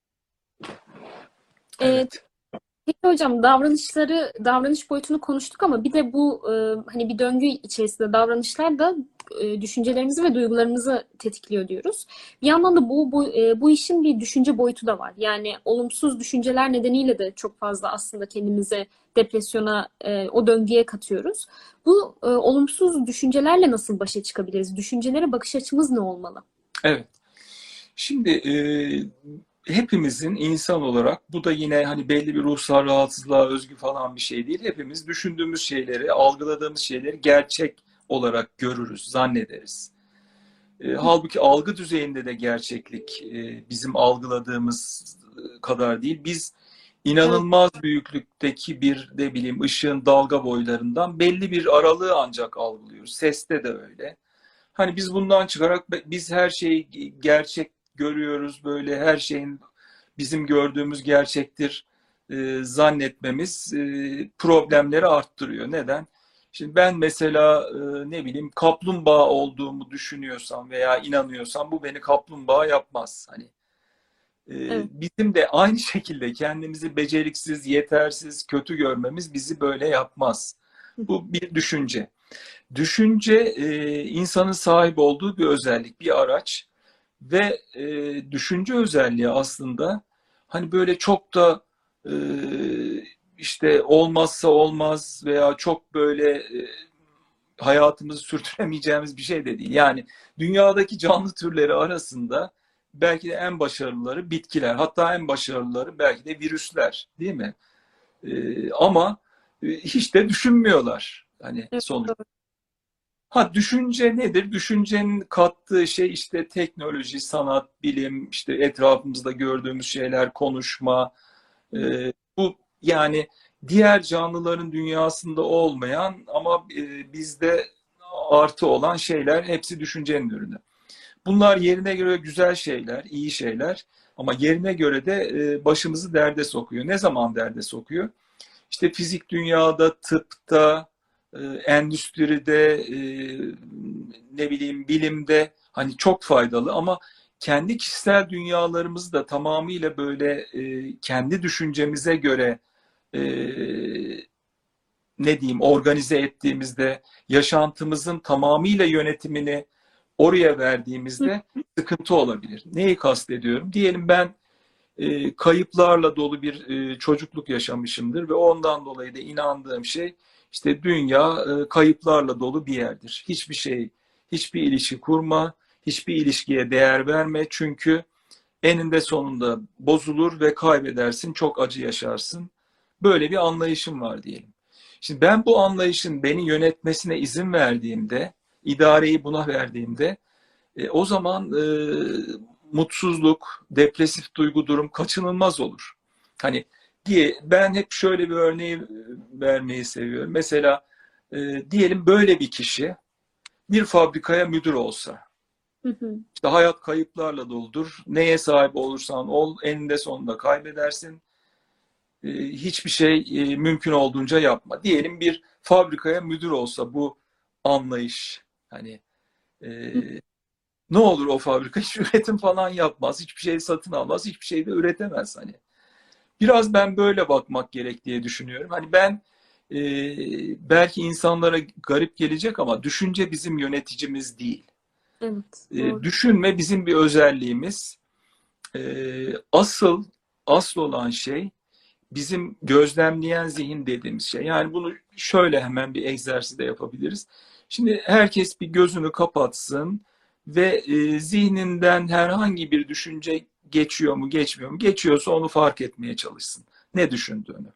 Ee, Evet. Peki hocam davranışları, davranış boyutunu konuştuk ama bir de bu e, hani bir döngü içerisinde davranışlar da e, düşüncelerimizi ve duygularımızı tetikliyor diyoruz. Bir yandan da bu, bu, e, bu işin bir düşünce boyutu da var. Yani olumsuz düşünceler nedeniyle de çok fazla aslında kendimize depresyona, e, o döngüye katıyoruz. Bu e, olumsuz düşüncelerle nasıl başa çıkabiliriz? Düşüncelere bakış açımız ne olmalı? Evet. Şimdi e, hepimizin insan olarak bu da yine hani belli bir ruhsal rahatsızlığa özgü falan bir şey değil. Hepimiz düşündüğümüz şeyleri, algıladığımız şeyleri gerçek olarak görürüz, zannederiz. E, halbuki algı düzeyinde de gerçeklik e, bizim algıladığımız kadar değil. Biz Evet. inanılmaz büyüklükteki bir ne bileyim ışığın dalga boylarından belli bir aralığı ancak algılıyoruz. Seste de öyle. Hani biz bundan çıkarak biz her şeyi gerçek görüyoruz, böyle her şeyin bizim gördüğümüz gerçektir e, zannetmemiz e, problemleri arttırıyor. Neden? Şimdi ben mesela e, ne bileyim kaplumbağa olduğumu düşünüyorsam veya inanıyorsam bu beni kaplumbağa yapmaz. Hani e, Evet. bizim de aynı şekilde kendimizi beceriksiz, yetersiz, kötü görmemiz bizi böyle yapmaz. Bu bir düşünce. Düşünce e, insanın sahip olduğu bir özellik, bir araç ve e, düşünce özelliği aslında hani böyle çok da e, işte olmazsa olmaz veya çok böyle e, hayatımızı sürdüremeyeceğimiz bir şey de değil. Yani dünyadaki canlı türleri arasında belki de en başarılıları bitkiler, hatta en başarılıları belki de virüsler, değil mi? E, ama e, hiç de düşünmüyorlar hani Evet, sonuç. doğru. Ha düşünce nedir? Düşüncenin kattığı şey işte teknoloji, sanat, bilim, işte etrafımızda gördüğümüz şeyler, konuşma. Ee, bu yani diğer canlıların dünyasında olmayan ama e, bizde artı olan şeyler hepsi düşüncenin ürünü. Bunlar yerine göre güzel şeyler, iyi şeyler ama yerine göre de e, başımızı derde sokuyor. Ne zaman derde sokuyor? İşte fizik dünyada, tıpta, e, endüstride, e, ne bileyim bilimde hani çok faydalı ama kendi kişisel dünyalarımızı da tamamıyla böyle e, kendi düşüncemize göre e, ne diyeyim organize ettiğimizde yaşantımızın tamamıyla yönetimini oraya Hı verdiğimizde sıkıntı olabilir. Neyi kastediyorum? Diyelim ben e, kayıplarla dolu bir e, çocukluk yaşamışımdır ve ondan dolayı da inandığım şey işte dünya e, kayıplarla dolu bir yerdir. Hiçbir şey, hiçbir ilişki kurma, hiçbir ilişkiye değer verme çünkü eninde sonunda bozulur ve kaybedersin, çok acı yaşarsın. Böyle bir anlayışım var diyelim. Şimdi ben bu anlayışın beni yönetmesine izin verdiğimde, idareyi buna verdiğimde e, o zaman e, mutsuzluk, depresif duygu durum kaçınılmaz olur. Hani diye ben hep şöyle bir örneği vermeyi seviyorum. Mesela e, diyelim böyle bir kişi bir fabrikaya müdür olsa, hı hı. işte hayat kayıplarla doludur. Neye sahip olursan ol, eninde sonunda kaybedersin. E, hiçbir şey e, mümkün olduğunca yapma. Diyelim bir fabrikaya müdür olsa bu anlayış, hani e, Hı. ne olur o fabrika hiç üretim falan yapmaz. Hiçbir şey satın almaz. Hiçbir şey de üretemez hani. Biraz ben böyle bakmak gerek diye düşünüyorum. Hani ben e, belki insanlara garip gelecek ama düşünce bizim yöneticimiz değil. Evet, E, doğru. düşünme bizim bir özelliğimiz. E, asıl asıl olan şey bizim gözlemleyen zihin dediğimiz şey. Yani bunu şöyle hemen bir egzersizde yapabiliriz. Şimdi herkes bir gözünü kapatsın ve e, zihninden herhangi bir düşünce geçiyor mu, geçmiyor mu? Geçiyorsa onu fark etmeye çalışsın. Ne düşündüğünü.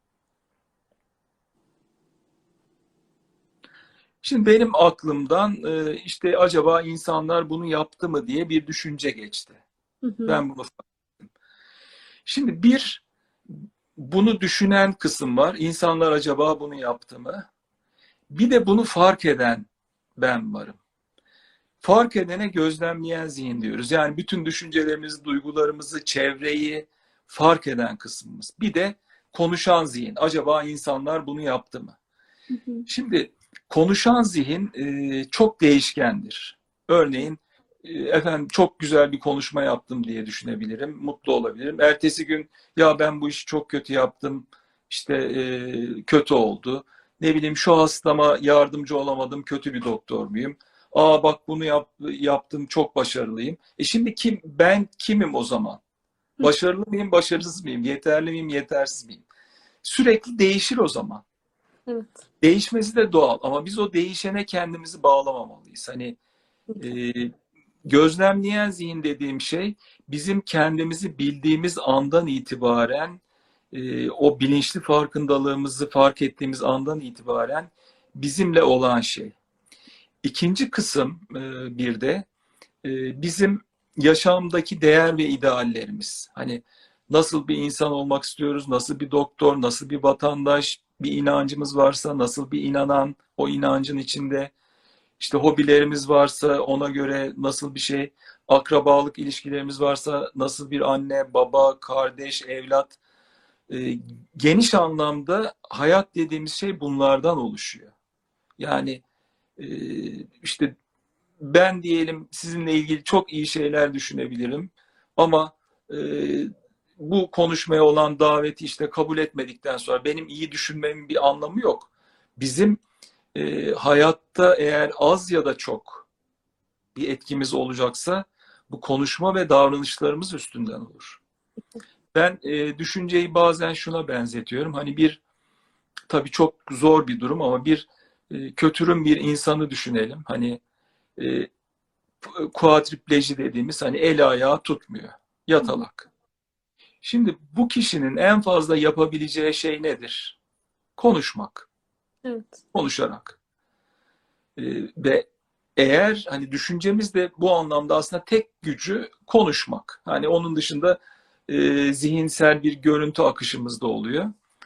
Şimdi benim aklımdan e, işte acaba insanlar bunu yaptı mı diye bir düşünce geçti. Hı hı. Ben bunu Şimdi bir bunu düşünen kısım var. İnsanlar acaba bunu yaptı mı? Bir de bunu fark eden ben varım. Fark edene gözlemleyen zihin diyoruz. Yani bütün düşüncelerimizi, duygularımızı, çevreyi fark eden kısmımız. Bir de konuşan zihin. Acaba insanlar bunu yaptı mı? Hı hı. Şimdi konuşan zihin e, çok değişkendir. Örneğin e, efendim çok güzel bir konuşma yaptım diye düşünebilirim, mutlu olabilirim. Ertesi gün ya ben bu işi çok kötü yaptım, işte e, kötü oldu. Ne bileyim şu hastama yardımcı olamadım, kötü bir doktor muyum? Aa bak bunu yap, yaptım, çok başarılıyım. E şimdi kim ben kimim o zaman? Hı. Başarılı mıyım, başarısız mıyım? Yeterli miyim, yetersiz miyim? Sürekli değişir o zaman. Evet. Değişmesi de doğal ama biz o değişene kendimizi bağlamamalıyız. Hani e, gözlemleyen zihin dediğim şey bizim kendimizi bildiğimiz andan itibaren e, o bilinçli farkındalığımızı fark ettiğimiz andan itibaren bizimle olan şey. İkinci kısım e, bir de e, bizim yaşamdaki değer ve ideallerimiz. Hani nasıl bir insan olmak istiyoruz, nasıl bir doktor, nasıl bir vatandaş, bir inancımız varsa nasıl bir inanan, o inancın içinde işte hobilerimiz varsa ona göre nasıl bir şey, akrabalık ilişkilerimiz varsa nasıl bir anne, baba, kardeş, evlat. E, geniş anlamda hayat dediğimiz şey bunlardan oluşuyor. Yani e, işte ben diyelim sizinle ilgili çok iyi şeyler düşünebilirim ama e, bu konuşmaya olan daveti işte kabul etmedikten sonra benim iyi düşünmemin bir anlamı yok. Bizim e, hayatta eğer az ya da çok bir etkimiz olacaksa bu konuşma ve davranışlarımız üstünden olur. Ben e, düşünceyi bazen şuna benzetiyorum. Hani bir, tabii çok zor bir durum ama bir e, kötürüm bir insanı düşünelim. Hani e, kuadripleji dediğimiz, hani el ayağı tutmuyor. Yatalak. Şimdi bu kişinin en fazla yapabileceği şey nedir? Konuşmak. Evet. Konuşarak. E, ve eğer hani düşüncemiz de bu anlamda aslında tek gücü konuşmak. Hani onun dışında e, zihinsel bir görüntü akışımız da oluyor.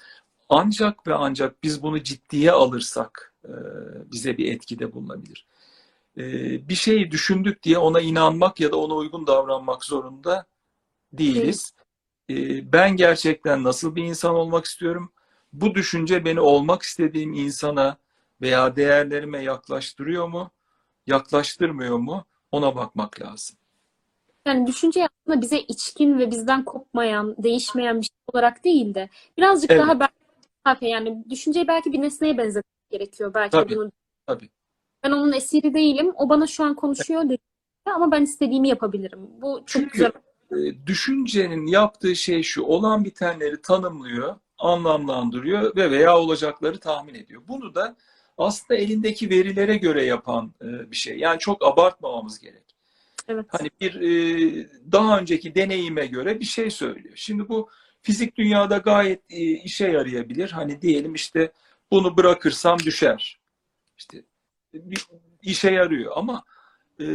Ancak ve ancak biz bunu ciddiye alırsak e, bize bir etkide bulunabilir. E, bir şeyi düşündük diye ona inanmak ya da ona uygun davranmak zorunda Değil. değiliz. E, ben gerçekten nasıl bir insan olmak istiyorum? Bu düşünce beni olmak istediğim insana veya değerlerime yaklaştırıyor mu? Yaklaştırmıyor mu? Ona bakmak lazım. Yani düşünce aslında bize içkin ve bizden kopmayan, değişmeyen bir şey olarak değil de birazcık Evet, daha belki, yani düşünceyi belki bir nesneye benzetmek gerekiyor belki de tabii, bunu. tabii. Ben onun esiri değilim. O bana şu an konuşuyor dedi ama ben istediğimi yapabilirim. Bu çok güzel. Çünkü e, düşüncenin yaptığı şey şu: olan bitenleri tanımlıyor, anlamlandırıyor ve veya olacakları tahmin ediyor. Bunu da aslında elindeki verilere göre yapan e, bir şey. Yani çok abartmamamız gerek. Evet. Hani bir e, daha önceki deneyime göre bir şey söylüyor. Şimdi bu fizik dünyada gayet e, işe yarayabilir. Hani diyelim işte bunu bırakırsam düşer. İşte bir işe yarıyor ama e,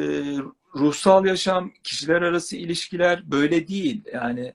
ruhsal yaşam, kişiler arası ilişkiler böyle değil. Yani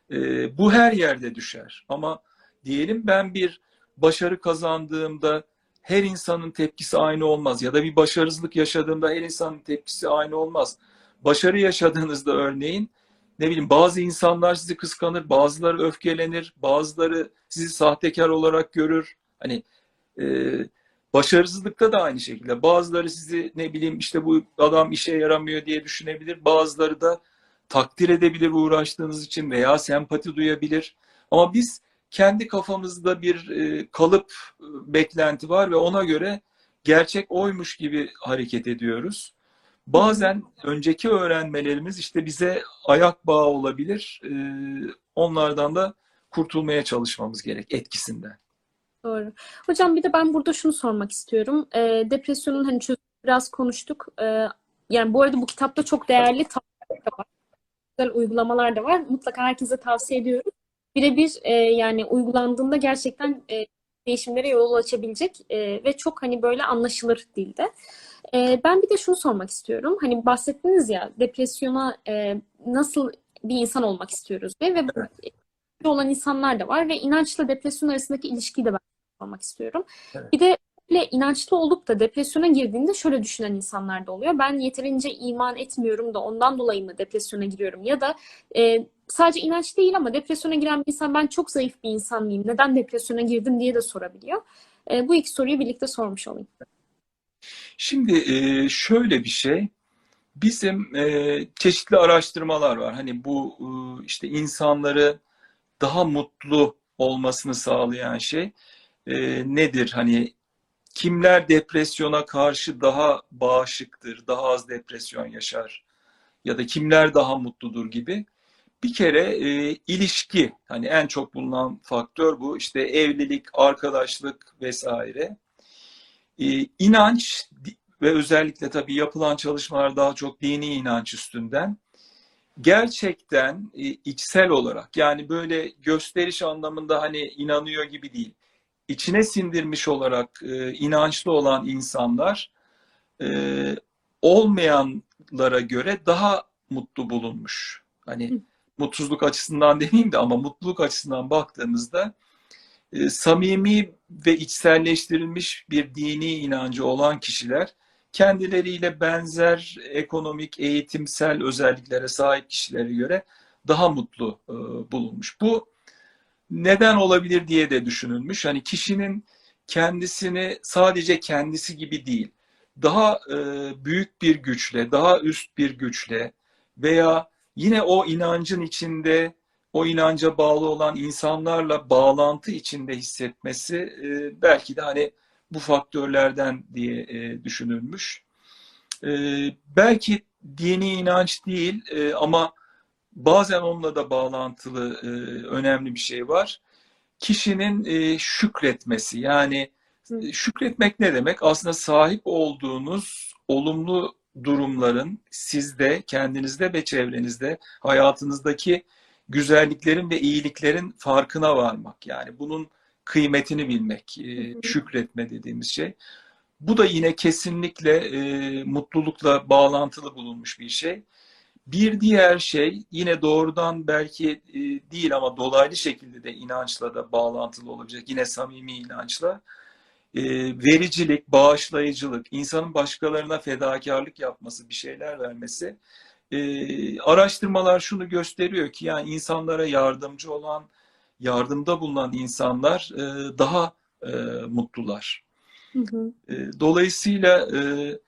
e, bu her yerde düşer. Ama diyelim ben bir başarı kazandığımda her insanın tepkisi aynı olmaz. Ya da bir başarısızlık yaşadığımda her insanın tepkisi aynı olmaz. Başarı yaşadığınızda örneğin, ne bileyim, bazı insanlar sizi kıskanır, bazıları öfkelenir, bazıları sizi sahtekar olarak görür. Hani e, başarısızlıkta da aynı şekilde. Bazıları sizi, ne bileyim, işte bu adam işe yaramıyor diye düşünebilir. Bazıları da takdir edebilir uğraştığınız için veya sempati duyabilir. Ama biz kendi kafamızda bir e, kalıp e, beklenti var ve ona göre gerçek oymuş gibi hareket ediyoruz. Bazen önceki öğrenmelerimiz işte bize ayak bağı olabilir. E, onlardan da kurtulmaya çalışmamız gerek, etkisinden. Doğru. Hocam bir de ben burada şunu sormak istiyorum. Ee, depresyonun hani çözümü biraz konuştuk. Ee, yani bu arada bu kitapta çok değerli tavsiyeler de var. Güzel uygulamalar da var. Mutlaka herkese tavsiye ediyorum. Birebir e, yani uygulandığında gerçekten e, değişimlere yol açabilecek e, ve çok hani böyle anlaşılır dilde. E, ben bir de şunu sormak istiyorum. Hani bahsettiniz ya depresyona e, nasıl bir insan olmak istiyoruz diye ve Evet, olan insanlar da var ve inançla depresyon arasındaki ilişkiyi de ben sormak istiyorum. evet. Bir de böyle inançlı olup da depresyona girdiğinde şöyle düşünen insanlar da oluyor. Ben yeterince iman etmiyorum da ondan dolayı mı depresyona giriyorum? Ya da e, sadece inanç değil ama depresyona giren bir insan ben çok zayıf bir insan mıyım? Neden depresyona girdim diye de sorabiliyor. E, bu iki soruyu birlikte sormuş olayım. Şimdi e, şöyle bir şey, bizim e, çeşitli araştırmalar var. Hani bu e, işte insanları daha mutlu olmasını sağlayan şey e, nedir? Hani kimler depresyona karşı daha bağışıktır, daha az depresyon yaşar ya da kimler daha mutludur gibi. Bir kere e, ilişki, hani en çok bulunan faktör bu. İşte evlilik, arkadaşlık vesaire. E, inanç ve özellikle tabii yapılan çalışmalar daha çok dini inanç üstünden. Gerçekten e, içsel olarak, yani böyle gösteriş anlamında hani inanıyor gibi değil, içine sindirmiş olarak e, inançlı olan insanlar e, olmayanlara göre daha mutlu bulunmuş. Hani mutsuzluk açısından demeyeyim de ama mutluluk açısından baktığımızda e, samimi ve içselleştirilmiş bir dini inancı olan kişiler kendileriyle benzer ekonomik, eğitimsel özelliklere sahip kişilere göre daha mutlu e, bulunmuş. Bu neden olabilir diye de düşünülmüş. Hani kişinin kendisini sadece kendisi gibi değil, daha e, büyük bir güçle, daha üst bir güçle veya yine o inancın içinde, o inanca bağlı olan insanlarla bağlantı içinde hissetmesi e, belki de hani bu faktörlerden diye e, düşünülmüş. E, belki dini inanç değil e, ama bazen onunla da bağlantılı e, önemli bir şey var. Kişinin e, şükretmesi, yani e, şükretmek ne demek? Aslında sahip olduğunuz olumlu durumların sizde, kendinizde ve çevrenizde, hayatınızdaki güzelliklerin ve iyiliklerin farkına varmak. Yani bunun kıymetini bilmek, e, şükretme dediğimiz şey. Bu da yine kesinlikle e, mutlulukla bağlantılı bulunmuş bir şey. Bir diğer şey yine doğrudan belki e, değil ama dolaylı şekilde de inançla da bağlantılı olacak. Yine samimi inançla. E, vericilik, bağışlayıcılık, insanın başkalarına fedakarlık yapması, bir şeyler vermesi. E, araştırmalar şunu gösteriyor ki yani insanlara yardımcı olan, yardımda bulunan insanlar e, daha e, mutlular. Hı hı. E, dolayısıyla e,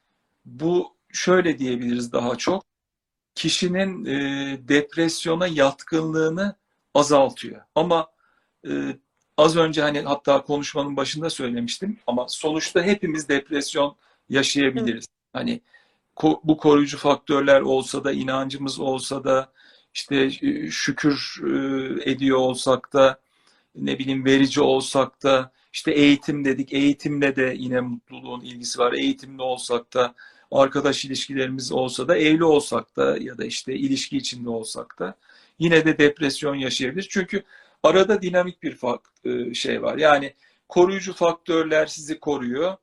bu şöyle diyebiliriz daha çok. Kişinin e, depresyona yatkınlığını azaltıyor. Ama e, az önce hani hatta konuşmanın başında söylemiştim ama sonuçta hepimiz depresyon yaşayabiliriz. Evet. Hani ko bu koruyucu faktörler olsa da, inancımız olsa da, işte e, şükür e, ediyor olsak da, ne bileyim verici olsak da, işte eğitim dedik, eğitimle de yine mutluluğun ilgisi var. Eğitimli olsak da, arkadaş ilişkilerimiz olsa da, evli olsak da ya da işte ilişki içinde olsak da yine de depresyon yaşayabilir. Çünkü arada dinamik bir şey var. Yani koruyucu faktörler sizi koruyor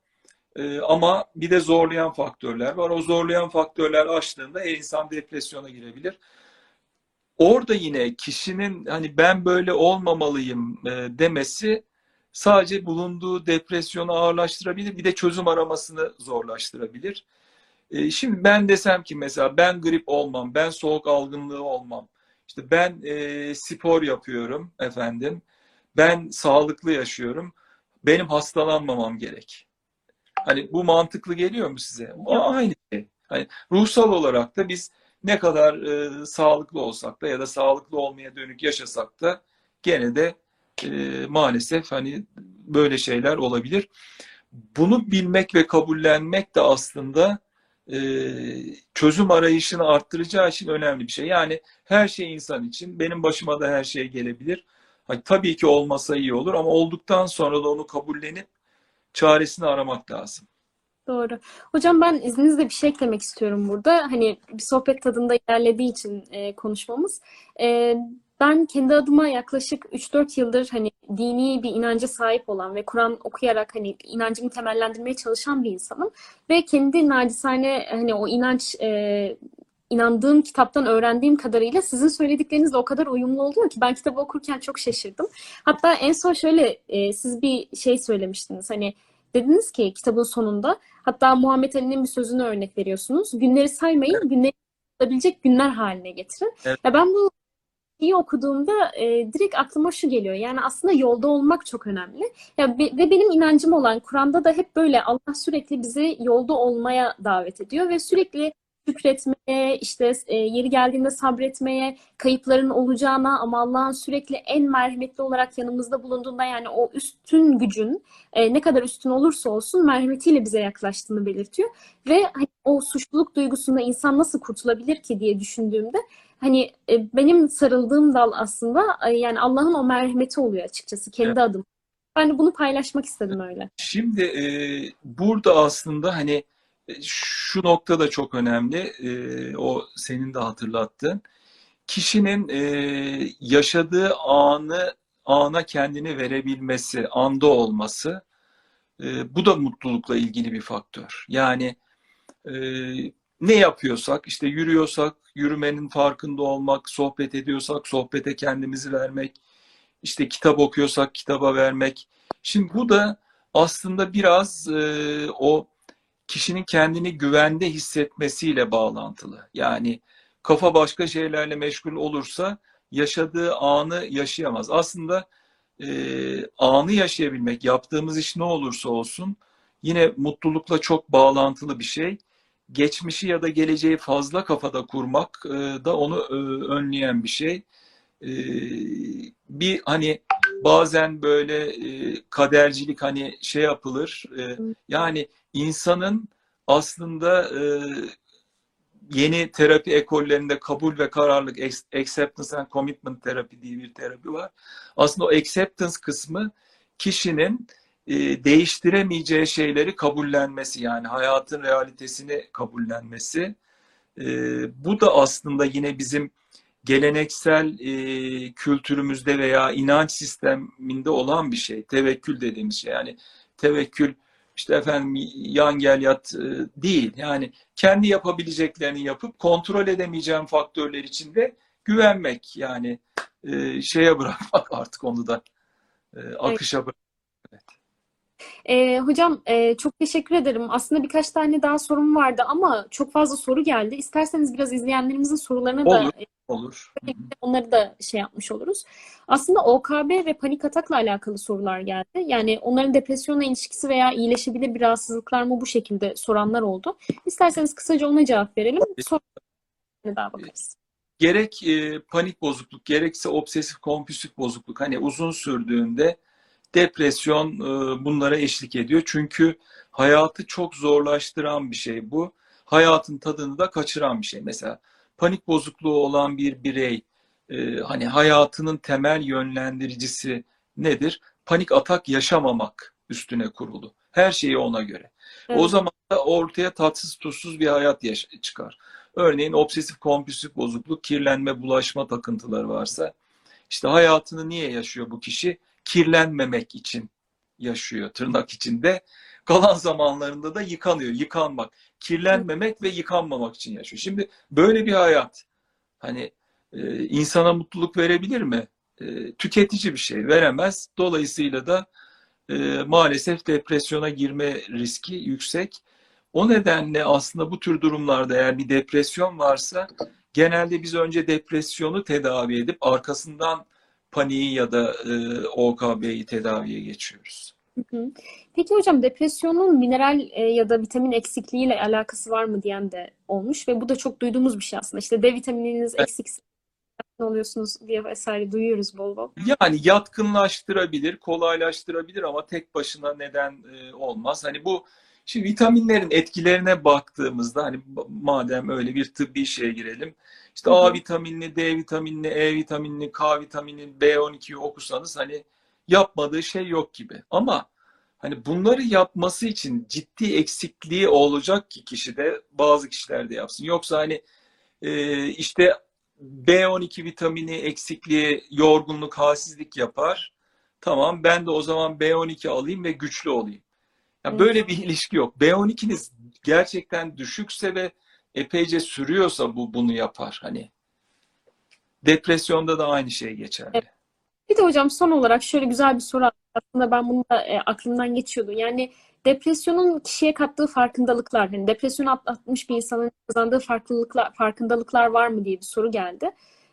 ama bir de zorlayan faktörler var. O zorlayan faktörler aştığında her insan depresyona girebilir. Orada yine kişinin hani ben böyle olmamalıyım demesi sadece bulunduğu depresyonu ağırlaştırabilir, bir de çözüm aramasını zorlaştırabilir. Şimdi ben desem ki mesela ben grip olmam, ben soğuk algınlığı olmam, işte ben e, spor yapıyorum efendim, ben sağlıklı yaşıyorum, benim hastalanmamam gerek. Hani bu mantıklı geliyor mu size? O aynı şey. Hani ruhsal olarak da biz ne kadar e, sağlıklı olsak da ya da sağlıklı olmaya dönük yaşasak da gene de e, maalesef hani böyle şeyler olabilir. Bunu bilmek ve kabullenmek de aslında çözüm arayışını arttıracağı için önemli bir şey. Yani her şey insan için. Benim başıma da her şey gelebilir. Hani tabii ki olmasa iyi olur ama olduktan sonra da onu kabullenip çaresini aramak lazım. Doğru. Hocam ben izninizle bir şey eklemek istiyorum burada. Hani bir sohbet tadında ilerlediği için e, konuşmamız. E, ben kendi adıma yaklaşık üç dört yıldır hani dini bir inanca sahip olan ve Kur'an okuyarak hani inancımı temellendirmeye çalışan bir insanım. Ve kendi nacizane hani o inanç e, inandığım kitaptan öğrendiğim kadarıyla sizin söylediklerinizle o kadar uyumlu oluyor ki ben kitabı okurken çok şaşırdım. Hatta en son şöyle e, siz bir şey söylemiştiniz. Hani dediniz ki kitabın sonunda, hatta Muhammed Ali'nin bir sözünü örnek veriyorsunuz. Günleri saymayın, günleri tutabilecek günler haline getirin. Evet. Ya ben bu iyi okuduğumda e, direkt aklıma şu geliyor. Yani aslında yolda olmak çok önemli. Ya be, ve benim inancım olan Kur'an'da da hep böyle Allah sürekli bizi yolda olmaya davet ediyor ve sürekli şükretmeye, işte e, yeri geldiğinde sabretmeye, kayıpların olacağına ama Allah'ın sürekli en merhametli olarak yanımızda bulunduğunda, yani o üstün gücün e, ne kadar üstün olursa olsun merhametiyle bize yaklaştığını belirtiyor. Ve hani, o suçluluk duygusunda insan nasıl kurtulabilir ki diye düşündüğümde hani e, benim sarıldığım dal aslında e, yani Allah'ın o merhameti oluyor açıkçası kendi Evet. adım. Ben de bunu paylaşmak istedim öyle. Şimdi e, burada aslında hani şu nokta da çok önemli. E, o senin de hatırlattığın. Kişinin e, yaşadığı anı ana kendini verebilmesi, anda olması, e, bu da mutlulukla ilgili bir faktör. Yani e, ne yapıyorsak, işte yürüyorsak yürümenin farkında olmak, sohbet ediyorsak sohbete kendimizi vermek, işte kitap okuyorsak kitaba vermek. Şimdi bu da aslında biraz e, o kişinin kendini güvende hissetmesiyle bağlantılı. Yani kafa başka şeylerle meşgul olursa yaşadığı anı yaşayamaz. Aslında e, anı yaşayabilmek, yaptığımız iş ne olursa olsun yine mutlulukla çok bağlantılı bir şey. Geçmişi ya da geleceği fazla kafada kurmak e, da onu e, önleyen bir şey. E, bir hani bazen böyle e, kadercilik hani şey yapılır. E, yani insanın aslında e, yeni terapi ekollerinde kabul ve kararlılık, acceptance and commitment terapi diye bir terapi var. Aslında o acceptance kısmı kişinin e, değiştiremeyeceği şeyleri kabullenmesi, yani hayatın realitesini kabullenmesi. E, bu da aslında yine bizim geleneksel e, kültürümüzde veya inanç sisteminde olan bir şey. Tevekkül dediğimiz şey. Yani tevekkül işte efendim yan gel yat e, değil. Yani kendi yapabileceklerini yapıp kontrol edemeyeceğim faktörler içinde güvenmek. Yani e, şeye bırakmak artık onu da e, Evet. akışa bırakmak. Evet. Ee, hocam e, çok teşekkür ederim. Aslında birkaç tane daha sorum vardı ama çok fazla soru geldi. İsterseniz biraz izleyenlerimizin sorularına da Olur, olur. Hı hı. onları da şey yapmış oluruz. Aslında O K B ve panik atakla alakalı sorular geldi. Yani onların depresyonla ilişkisi veya iyileşebilir bir rahatsızlıklar mı, bu şekilde soranlar oldu. İsterseniz kısaca ona cevap verelim. Sonra daha bakarız. Gerek e, panik bozukluk, gerekse obsesif kompulsif bozukluk hani uzun sürdüğünde depresyon e, bunlara eşlik ediyor. Çünkü hayatı çok zorlaştıran bir şey bu. Hayatın tadını da kaçıran bir şey. Mesela panik bozukluğu olan bir birey e, hani hayatının temel yönlendiricisi nedir? Panik atak yaşamamak üstüne kurulu. Her şeyi ona göre. O Evet. zaman da ortaya tatsız tuzsuz bir hayat yaş- çıkar. Örneğin obsesif kompulsif bozukluk, kirlenme, bulaşma takıntıları varsa işte hayatını niye yaşıyor bu kişi? Kirlenmemek için yaşıyor tırnak içinde. Kalan zamanlarında da yıkanıyor, yıkanmak. Kirlenmemek ve yıkanmamak için yaşıyor. Şimdi böyle bir hayat hani e, insana mutluluk verebilir mi? E, tüketici bir şey, veremez. Dolayısıyla da e, maalesef depresyona girme riski yüksek. O nedenle aslında bu tür durumlarda eğer bir depresyon varsa genelde biz önce depresyonu tedavi edip arkasından paniği ya da e, O K B'yi tedaviye geçiyoruz. Hı hı. Peki hocam, depresyonun mineral e, ya da vitamin eksikliğiyle alakası var mı diyen de olmuş ve bu da çok duyduğumuz bir şey aslında. İşte D vitamininiz eksikse ne oluyorsunuz diye vesaire duyuyoruz bol bol. Yani yatkınlaştırabilir, kolaylaştırabilir ama tek başına neden e, olmaz? Hani bu şimdi vitaminlerin etkilerine baktığımızda hani madem öyle bir tıbbi şeye girelim. İşte Hı A hı. vitaminli, D vitaminli, E vitaminli, K vitamini, B on ikiyi okusanız hani yapmadığı şey yok gibi. Ama hani bunları yapması için ciddi eksikliği olacak ki kişide, bazı kişilerde yapsın. Yoksa hani e, işte B on iki vitamini eksikliği yorgunluk, halsizlik yapar. Tamam, ben de o zaman B on iki alayım ve güçlü olayım. Ya Evet. böyle bir ilişki yok. B on ikiniz gerçekten düşükse ve epeyce sürüyorsa bu bunu yapar. Hani depresyonda da aynı şey geçerli. Bir de hocam son olarak şöyle güzel bir soru, aslında ben bunu da e, aklımdan geçiyordu. Yani depresyonun kişiye kattığı farkındalıklar, hani depresyon atlatmış bir insanın kazandığı farklılıklar, farkındalıklar var mı diye bir soru geldi.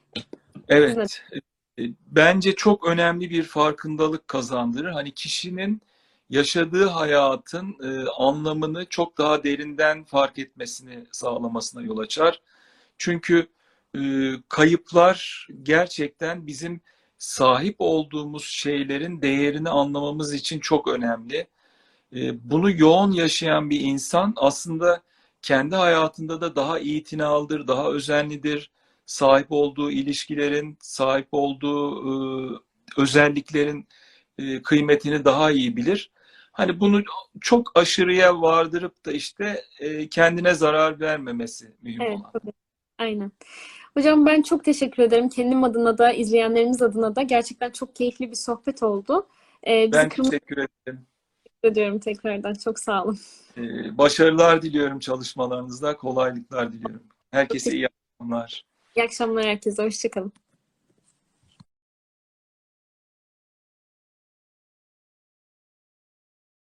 Siz ne? Evet. E, Bence çok önemli bir farkındalık kazandırır. Hani kişinin yaşadığı hayatın e, anlamını çok daha derinden fark etmesini sağlamasına yol açar. Çünkü e, kayıplar gerçekten bizim sahip olduğumuz şeylerin değerini anlamamız için çok önemli. E, bunu yoğun yaşayan bir insan aslında kendi hayatında da daha itinalıdır, daha özenlidir. Sahip olduğu ilişkilerin, sahip olduğu e, özelliklerin e, kıymetini daha iyi bilir. Hani bunu çok aşırıya vardırıp da işte e, kendine zarar vermemesi mühim Evet, olan. tabii. Aynen. Hocam ben çok teşekkür ederim. Kendim adına da, izleyenlerimiz adına da gerçekten çok keyifli bir sohbet oldu. Ee, bizi Ben kırmak teşekkür ederim. ediyorum tekrardan. Çok sağ olun. E, başarılar diliyorum çalışmalarınızda, kolaylıklar diliyorum. Çok Herkese teşekkür iyi akşamlar. İyi akşamlar herkese. Hoşça kalın.